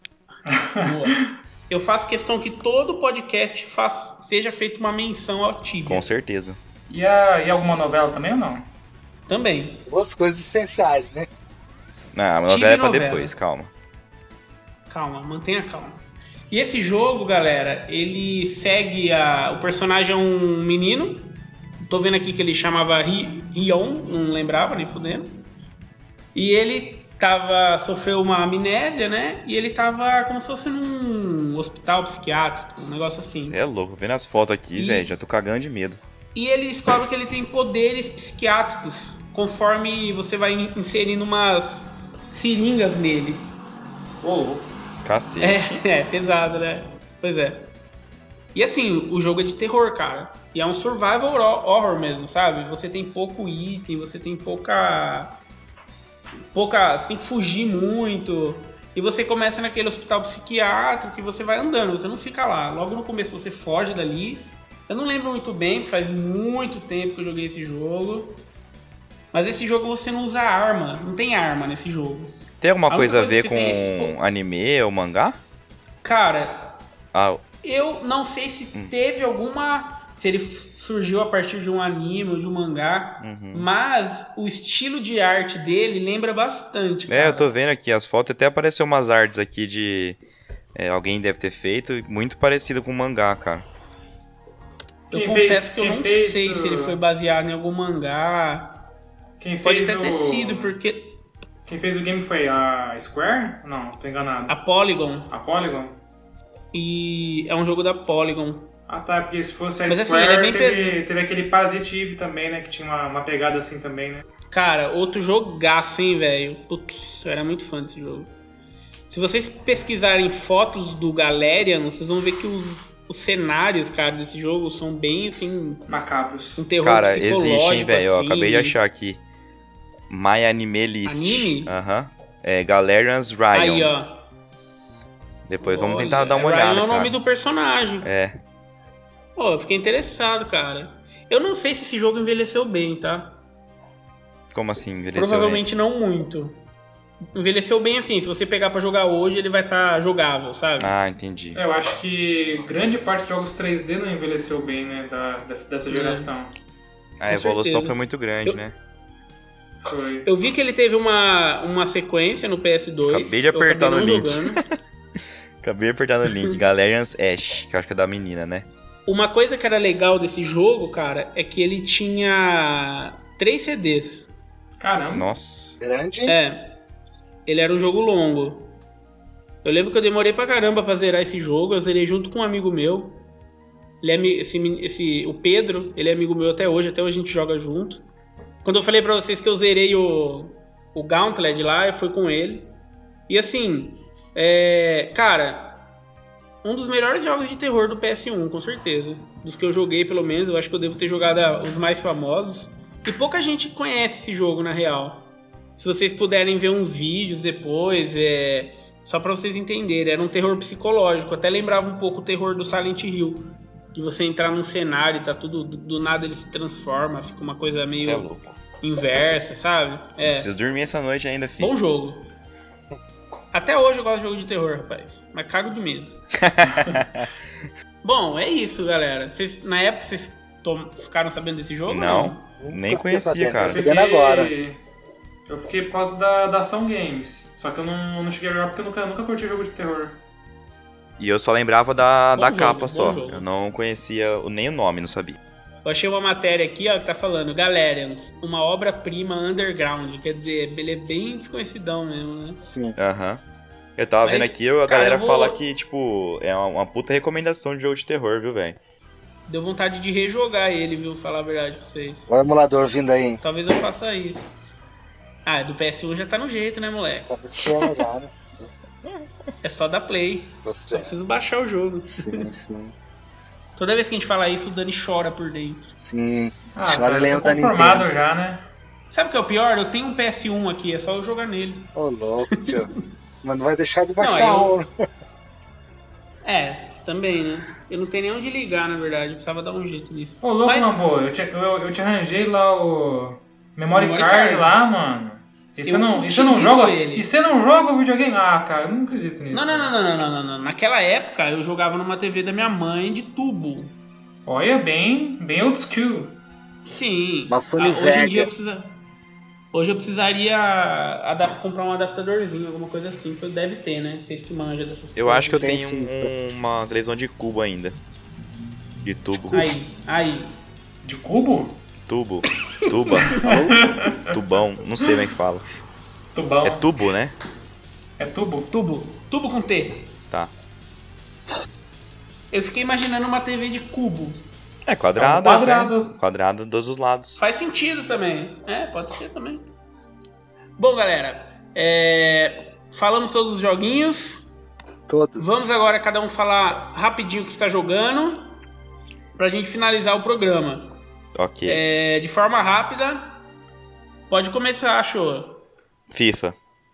Boa. Eu faço questão que todo podcast faz, seja feita uma menção ao Tibia. Com certeza. E, a, e alguma novela também ou não? Também. Duas coisas essenciais, né? Não, a Tibia novela é pra novela. depois, calma. Calma, mantenha calma. E esse jogo, galera, ele segue a... O personagem é um menino. Tô vendo aqui que ele chamava Ri- Rion, não lembrava nem fudendo. E ele tava... Sofreu uma amnésia, né? E ele tava como se fosse num hospital psiquiátrico, um negócio assim. Você é louco, vendo as fotos aqui, E- velho, já tô cagando de medo. E ele descobre que ele tem poderes psiquiátricos conforme você vai in- inserindo umas seringas nele. Ô, Cacete. É, é, pesado, né? Pois é. E assim, o jogo é de terror, cara. E é um survival hor- horror mesmo, sabe? Você tem pouco item, você tem pouca. Pouca. Você tem que fugir muito. E você começa naquele hospital psiquiátrico que você vai andando, você não fica lá. Logo no começo você foge dali. Eu não lembro muito bem, faz muito tempo que eu joguei esse jogo. Mas esse jogo você não usa arma, não tem arma nesse jogo. Tem alguma A única coisa a coisa ver que com você tem é esse- anime ou mangá? Cara, Ah, eu não sei se teve alguma. Se ele f- surgiu a partir de um anime ou de um mangá. uhum. Mas o estilo de arte dele lembra bastante. É, cara. eu tô vendo aqui as fotos, até apareceu umas artes aqui de... é, alguém deve ter feito, muito parecido com mangá, cara. Eu Quem confesso fez- que eu quem não fez sei o- se ele foi baseado em algum mangá. Quem Pode fez até ter o... sido, porque Quem fez o game foi a Square? Não, tô enganado. a Polygon. A Polygon? E é um jogo da Polygon. Ah tá, porque se fosse a Mas, assim, Square, ele é bem teve, pes- teve aquele Parasite Eve também, né? Que tinha uma, uma pegada assim também, né? Cara, outro jogaço, hein, velho? Putz, eu era muito fã desse jogo. Se vocês pesquisarem fotos do Galerian, vocês vão ver que os, os cenários, cara, desse jogo são bem, assim, Macabros. um terror Cara, psicológico, existe, hein, velho? Eu assim. acabei de achar aqui. My Anime List. Anime? Aham. É Galerian's Ryan. Aí, ó. Depois vamos Olha, tentar dar uma Ryan olhada, é o nome cara. do personagem. É. Pô, eu fiquei interessado, cara. Eu não sei se esse jogo envelheceu bem, tá? Como assim? Envelheceu Provavelmente não muito. Envelheceu bem assim, se você pegar pra jogar hoje, ele vai estar jogável, sabe? bem? Ah, entendi. É, eu acho que grande parte de jogos três D não envelheceu bem, né? Da, dessa, dessa geração. A com evolução certeza. foi muito grande, Eu- né? Foi. Eu vi que ele teve uma, uma sequência no P S dois. Acabei de eu acabei apertar no não link. jogando. Acabei apertando o link. Galerian's Ash, que eu acho que é da menina, né? Uma coisa que era legal desse jogo, cara, é que ele tinha três C Ds. Caramba. Nossa. Grande. É, ele era um jogo longo. Eu lembro que eu demorei pra caramba pra zerar esse jogo. Eu zerei junto com um amigo meu. Ele é, ami- esse, meni- esse, o Pedro, ele é amigo meu até hoje. Até hoje a gente joga junto. Quando eu falei pra vocês que eu zerei o, o Gauntlet lá, eu fui com ele. E assim, é, cara, um dos melhores jogos de terror do P S um, com certeza. Dos que eu joguei, pelo menos. Eu acho que eu devo ter jogado a- os mais famosos. E pouca gente conhece esse jogo, na real. Se vocês puderem ver uns vídeos depois, é... só pra vocês entenderem. Era um terror psicológico. Até lembrava um pouco o terror do Silent Hill. De você entrar num cenário e tá tudo... Do, do nada ele se transforma. Fica uma coisa meio Você é louco. inversa, sabe? É. Preciso dormir essa noite ainda, filho. Bom jogo. Até hoje eu gosto de jogo de terror, rapaz. Mas cago de medo. Bom, é isso, galera. Vocês, na época vocês tom- ficaram sabendo desse jogo? ou Não, nem Nunca fiquei conhecia, sabendo. cara. Eu sabendo agora. Eu fiquei por causa da, da Ação Games. Só que eu não, não cheguei a jogar porque eu nunca, nunca curti jogo de terror. E eu só lembrava da, Bom da jogo, capa bom só. jogo. Eu não conhecia o- nem o nome, não sabia. Eu achei uma matéria aqui, ó, que tá falando Galerians, uma obra-prima underground. Quer dizer, ele é bem desconhecidão mesmo, né? Sim. Aham. Eu tava Mas, vendo aqui, a cara, galera eu vou- fala que, tipo, é uma, uma puta recomendação de jogo de terror, viu, velho? Deu vontade de rejogar ele, viu? Falar a verdade pra vocês. Olha o emulador vindo aí. Talvez eu faça isso. Ah, do P S um já tá no jeito, né, moleque? Tá pesquisando já, né? É só dar play. Tô Só certo. preciso baixar o jogo. Sim, sim. Toda vez que a gente fala isso, o Dani chora por dentro. Sim. Ah, Chora cara, eu lembra tô da conformado Nintendo. já, né? Sabe o que é o pior? Eu tenho um P S um aqui, é só eu jogar nele. Ô, louco, tio. Mas não vai deixar de Não, baixar eu- um. É, também, né? Eu não tenho nem onde ligar, na verdade. Eu precisava dar um jeito nisso. Ô, louco, Mas- não, boa. Eu te, eu, eu te arranjei lá o Memory, Memory Card, Card. lá, mano. E você Eu não, e você não utilizo joga. ele. E você não joga o videogame? Ah, cara, eu não acredito nisso. Não, não, não, não, não, não, não, não. Naquela época eu jogava numa T V da minha mãe de tubo. Olha, bem, bem old school. Sim. Uma Sony Ah, hoje em Vega. dia eu precisa... Hoje eu precisaria adap- comprar um adaptadorzinho, alguma coisa assim, que deve ter, né? Vocês que manjam dessas Eu coisas. acho que eu Tem tenho sim. um- uma televisão de cubo ainda. De tubo. Aí, aí. De cubo? Tubo. Tuba. Tubão. Não sei como é que fala. Tubão. É tubo, né? É tubo? Tubo. Tubo com T. Tá. Eu fiquei imaginando uma T V de cubo. É quadrado. É um quadrado. Né? Quadrado dos os lados. Faz sentido também. É, pode ser também. Bom, galera. é, Falamos todos os joguinhos. Todos. Vamos agora cada um falar rapidinho o que está jogando. Pra gente finalizar o programa. Ok. É, de forma rápida. Pode começar, show. FIFA.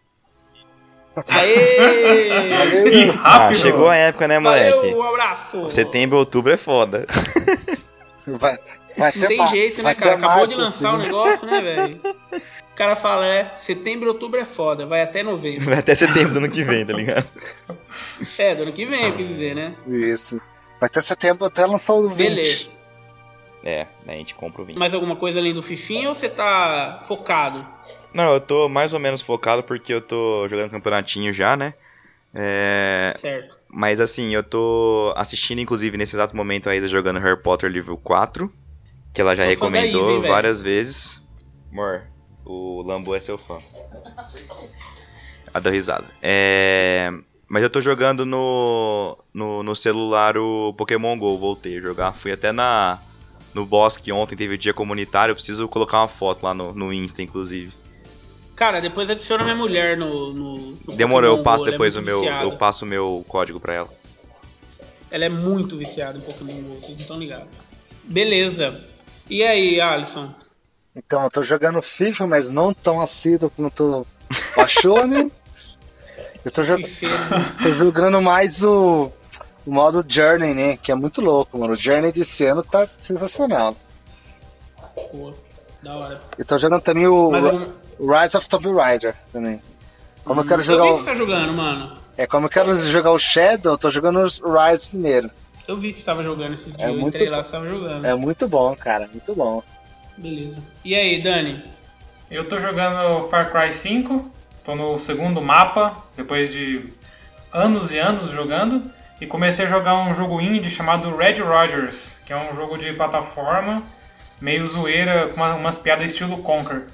Aê! Que Ah, rápido! chegou a época, né, moleque? Valeu, um abraço. Setembro e outubro é foda. Vai, vai Não ter tem ma- jeito, né, vai cara? ter Acabou março, de lançar o sim. negócio, né, velho? O cara fala, é, setembro e outubro é foda, vai até novembro. Vai até setembro do ano que vem, tá ligado? É, do ano que vem, eu quis dizer, né? Isso. Vai ter setembro até lançar o vinte. Beleza. É, né, a gente compra o vinho. Mais alguma coisa além do Fifinha ou você tá focado? Não, eu tô mais ou menos focado porque eu tô jogando campeonatinho já, né? É... Certo. Mas assim, eu tô assistindo, inclusive, nesse exato momento a Isa jogando Harry Potter Nível quatro. Que ela já Sou fã da Isa, recomendou hein, velho? várias vezes. Amor, o Lambo é seu fã. A da risada. É... Mas eu tô jogando no, no, no celular o Pokémon GO, voltei a jogar. Fui até na, no Bosque ontem, teve dia comunitário, eu preciso colocar uma foto lá no, no Insta, inclusive. Cara, depois adiciona minha mulher no, no, no Demorou, Pokémon eu passo Go, depois é o meu, viciada. eu passo o meu código pra ela. Ela é muito viciada em Pokémon Go, vocês não estão ligados. Beleza. E aí, Alisson? Então, eu tô jogando FIFA, mas não tão assíduo quanto achou, né? Eu tô, jo- tô jogando mais o, o modo Journey, né? Que é muito louco, mano. O Journey desse ano tá sensacional. Pô, da hora. Eu tô jogando também o, Mas Ri- algum- o Rise of Tomb Raider também. Como eu quero Eu jogar vi que o, você tá jogando, mano. é, como eu quero jogar o Shadow, eu tô jogando o Rise primeiro. Eu vi que você tava jogando esses dias. É eu muito entrei lá, bom. você tava jogando. É muito bom, cara, muito bom. Beleza. E aí, Dani? Eu tô jogando Far Cry cinco, tô no segundo mapa, depois de anos e anos jogando, e comecei a jogar um jogo indie chamado Red Rogers, que é um jogo de plataforma, meio zoeira, com uma- umas piadas estilo Conker.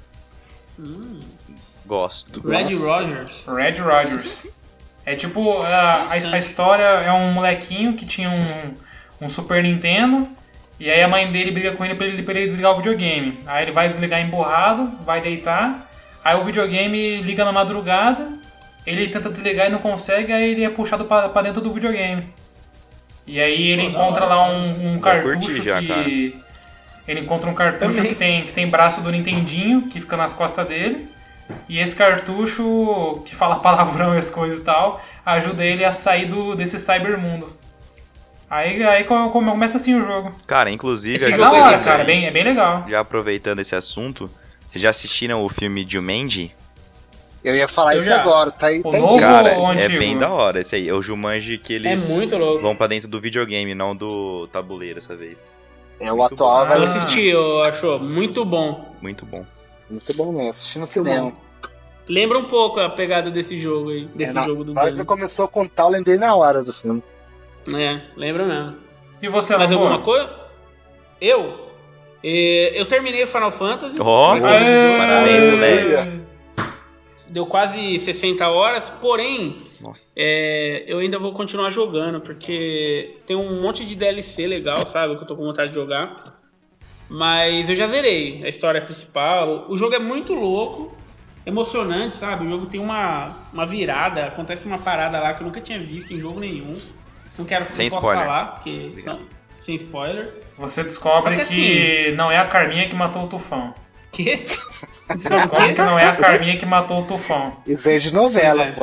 Gosto. Red Nossa. Rogers. Red Rogers. É tipo, a, a, a história é um molequinho que tinha um, um Super Nintendo, e aí a mãe dele briga com ele pra ele, pra ele desligar o videogame. Aí ele vai desligar emburrado, vai deitar, aí o videogame liga na madrugada, ele tenta desligar e não consegue, aí ele é puxado pra, pra dentro do videogame. E aí ele Pô, da encontra hora, lá cara. um, um Já cartucho curti já, que... Ele encontra um cartucho Também. que tem, que tem braço do Nintendinho, que fica nas costas dele. E esse cartucho, que fala palavrão e as coisas e tal, ajuda ele a sair do, desse cybermundo. Aí, aí come- come- começa assim o jogo. Cara, inclusive, Esse eu É jogo da joguei hora, isso cara. aí. Bem, é bem legal. Já aproveitando esse assunto, vocês já assistiram o filme Jumanji? Eu ia falar Eu isso já. agora, tá aí. O Tá aí. novo Cara, ou é antigo? bem da hora esse aí. É o Jumanji que É eles muito louco. vão pra dentro do videogame, não do tabuleiro essa vez. É o Muito atual, bom. Eu vai. Ah. assisti, eu acho muito bom. Muito bom. Muito bom mesmo, assisti no cinema. Lembra um pouco a pegada desse jogo aí, desse É, na, jogo do na hora que Dani. ele começou a contar, eu lembrei na hora do filme. É, lembra mesmo. E você, Mais Lambo? alguma coisa? Eu? Eh, Eu terminei o Final Fantasy. Ó, Aê! parabéns, moleque. Deu quase sessenta horas, porém, Nossa. é, eu ainda vou continuar jogando, porque tem um monte de D L C legal, sabe? Que eu tô com vontade de jogar. Mas eu já zerei a história principal. O jogo é muito louco, emocionante, sabe? O jogo tem uma, uma virada, acontece uma parada lá que eu nunca tinha visto em jogo nenhum. Não quero Sem não posso spoiler. falar, porque. Não, sem spoiler. Você descobre Só que, que não é a Carminha que matou o Tufão. Que? Você descobre que não é a Carminha que matou o Tufão. Isso daí é de novela, É. pô.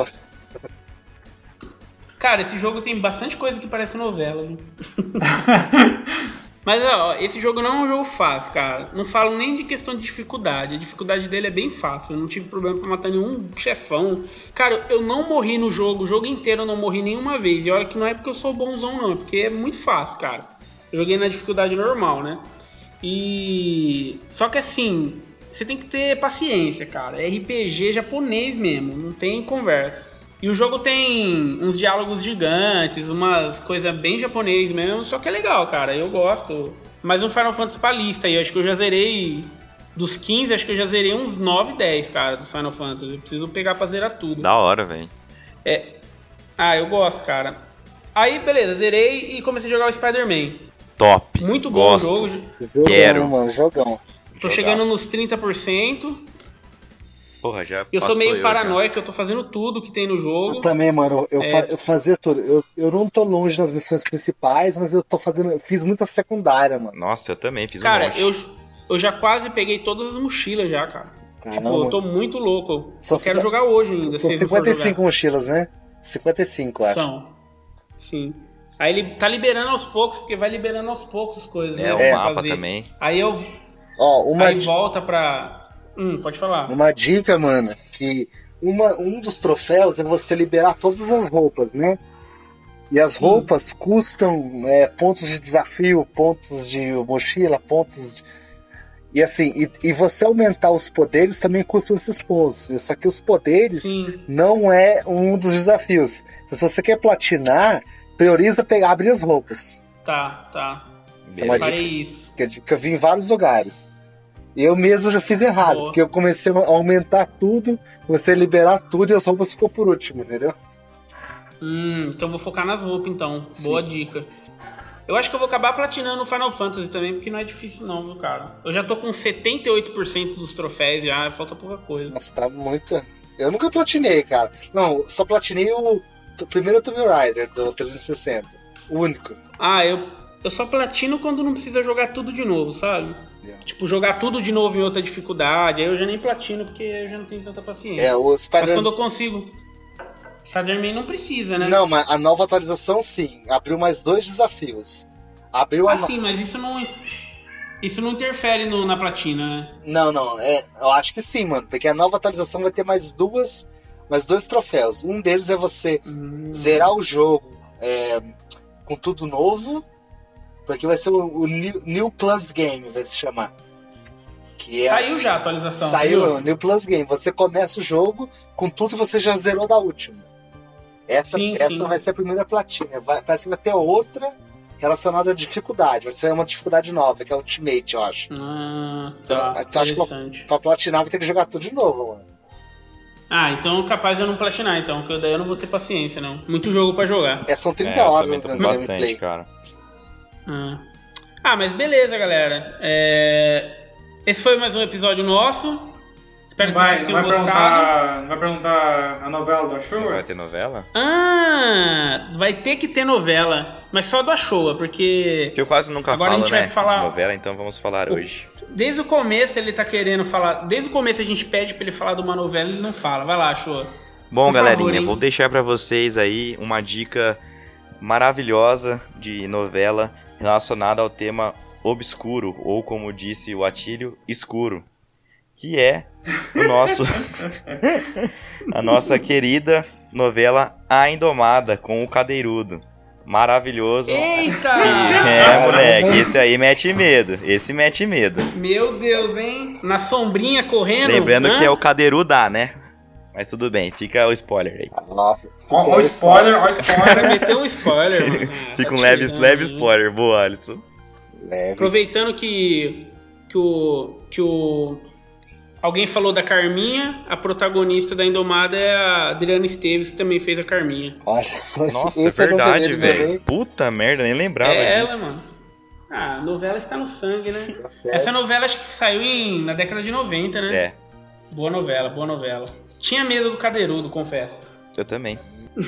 Cara, esse jogo tem bastante coisa que parece novela, viu? Mas ó, esse jogo não é um jogo fácil, cara. Não falo nem de questão de dificuldade. A dificuldade dele é bem fácil. Eu não tive problema pra matar nenhum chefão. Cara, eu não morri no jogo. O jogo inteiro eu não morri nenhuma vez. E olha que não é porque eu sou bonzão, não. É porque é muito fácil, cara. Eu joguei na dificuldade normal, né? E... Só que assim, você tem que ter paciência, cara. É R P G japonês mesmo. Não tem conversa. E o jogo tem uns diálogos gigantes, umas coisas bem japonês mesmo, só que é legal, cara, eu gosto. Mas um Final Fantasy pra lista aí, eu acho que eu já zerei, dos quinze, acho que eu já zerei uns nove, dez, cara, dos Final Fantasy. Eu preciso pegar pra zerar tudo. Da hora, velho. É. Ah, eu gosto, cara. Aí, beleza, zerei e comecei a jogar o Spider-Man. Top. Muito bom Gosto. o jogo, Jogão, Quero. mano, jogão. tô chegando nos trinta por cento. Porra, já Eu sou passou meio eu paranoico, eu tô fazendo tudo que tem no jogo. Eu também, mano, eu, É. fa- eu fazia tudo. Eu, eu não tô longe das missões principais, mas eu tô fazendo. Eu fiz muita secundária, mano. já. Nossa, eu também fiz um Cara, monte. eu, eu já quase peguei todas as mochilas já, cara. Caramba. Tipo, eu tô muito louco. São eu quero cinqu- jogar hoje ainda. São se não for cinquenta e cinco jogar. mochilas, né? cinquenta e cinco, acho. São. Sim. Aí ele tá liberando aos poucos, porque vai liberando aos poucos as coisas, É, né? o pra mapa fazer. também. Aí eu. Ó, uma, Aí di- volta pra. Hum, pode falar. uma dica, mano, que uma, um dos troféus é você liberar todas as roupas, né? E as roupas custam é, pontos de desafio, pontos de mochila, pontos. De... E assim, e, e você aumentar os poderes também custam esses pontos. Só que os poderes Sim. não é um dos desafios. Então, se você quer platinar, prioriza pegar abrir as roupas. Tá, tá. Essa é uma Farei dica isso. que eu, que eu vi em vários lugares. E eu mesmo já fiz errado, Boa. porque eu comecei a aumentar tudo, comecei a liberar tudo e as roupas ficou por último, entendeu? Hum, então vou focar nas roupas, então. Sim. Boa dica. Eu acho que eu vou acabar platinando o Final Fantasy também, porque não é difícil não, viu, cara? Eu já tô com setenta e oito por cento dos troféus já, falta pouca coisa. Nossa, tá muito... Eu nunca platinei, cara. Não, só platinei o, o primeiro Tomb Raider do trezentos e sessenta. O único. Ah, eu, eu só platino quando não precisa jogar tudo de novo, sabe? Yeah. Tipo, jogar tudo de novo em outra dificuldade. Aí eu já nem platino, porque eu já não tenho tanta paciência. É, o Spider... Mas quando eu consigo... Spider-Man não precisa, né? Não, mas a nova atualização sim. Abriu mais dois desafios. Abriu ah, a no... sim, mas isso não... Isso não interfere no, na platina, né? Não, não. É, eu acho que sim, mano. Porque a nova atualização vai ter mais duas... Mais dois troféus. Um deles é você hum. zerar o jogo é, com tudo novo. Porque vai ser o, o New, New Plus Game, vai se chamar. Que é... Saiu já a atualização. Saiu viu? o New Plus Game. Você começa o jogo com tudo que você já zerou da última. Essa, sim, essa sim. vai ser a primeira platina. Vai, parece que vai ter outra relacionada à dificuldade. Vai ser uma dificuldade nova, que é Ultimate, eu acho. Ah, então, tá. Então acho que pra, pra platinar vai ter que jogar tudo de novo, mano. Ah, então capaz de eu não platinar, então. Porque daí eu não vou ter paciência, não. Muito jogo pra jogar. É, são trinta é, horas no gameplay. Cara. Ah. ah, mas beleza, galera. É... Esse foi mais um episódio nosso. Espero vai, que vocês tenham vai gostado. Não vai perguntar a novela do Ashura? Não vai ter novela? Ah, vai ter que ter novela. Mas só do Ashura, porque... Que eu quase nunca agora falo, a gente vai né, falar... de novela, então vamos falar o... hoje. Desde o começo ele tá querendo falar... Desde o começo a gente pede pra ele falar de uma novela e ele não fala. Vai lá, Ashura. Bom, Por galerinha, favor, vou deixar pra vocês aí uma dica maravilhosa de novela relacionada ao tema obscuro, ou como disse o Atílio, escuro. Que é o nosso a nossa querida novela A Indomada com o Cadeirudo. Maravilhoso. Eita! É, moleque, esse aí mete medo. Esse mete medo. Meu Deus, hein? Na sombrinha correndo. Lembrando hã? que é o Cadeiruda, né? Mas tudo bem, fica o spoiler aí. Nossa, ó o spoiler, ó o spoiler. Meteu um spoiler, mano. Ah, fica tá um leve, tirando, leve hein? spoiler. Boa, Alisson. Leve. Aproveitando que, que o... Que o alguém falou da Carminha, a protagonista da Indomada é a Adriana Esteves, que também fez a Carminha. Olha só, Nossa, esse é verdade, é velho. Puta merda, nem lembrava é disso. ela, mano. Ah, a novela está no sangue, né? Tá certo. Essa novela acho que saiu em, na década de noventa, né? É, Boa novela, boa novela. Tinha medo do Cadeirudo, confesso. eu também.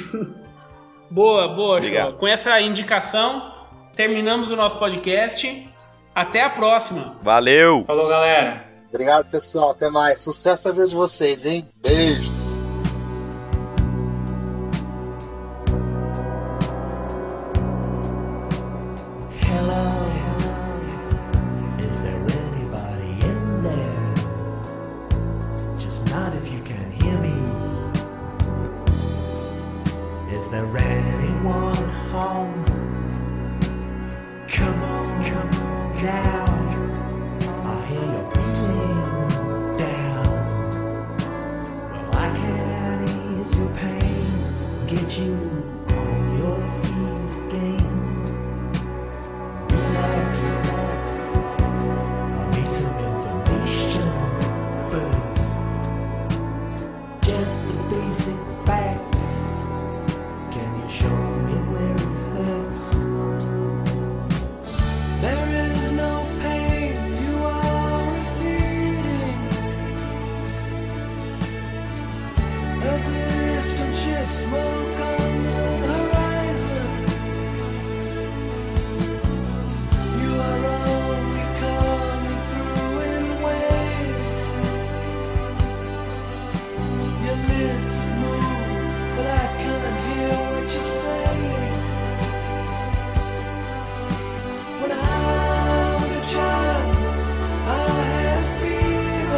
Boa, boa, Obrigado. Show. Com essa indicação, terminamos o nosso podcast. Até a próxima. Valeu! Falou, galera. Obrigado, pessoal. Até mais. Sucesso na vida de vocês, hein? Beijos.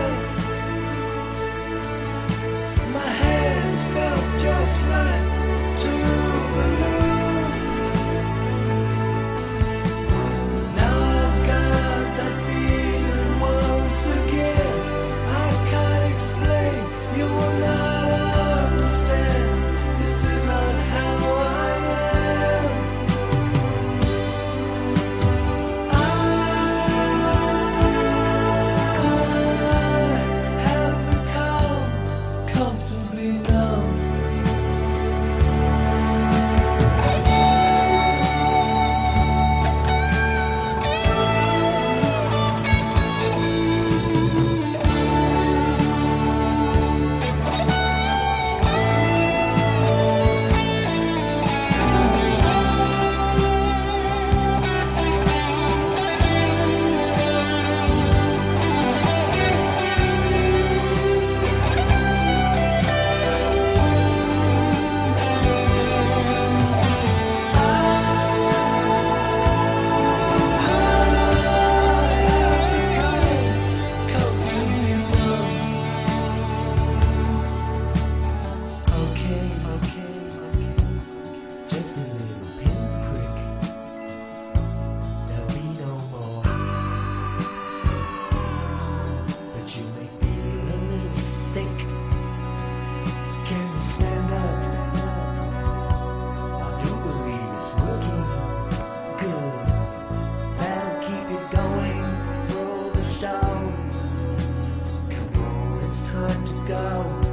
Just right. sick. Can you stand up? I do believe it's working good. That'll keep you going through the show. Come on, it's time to go.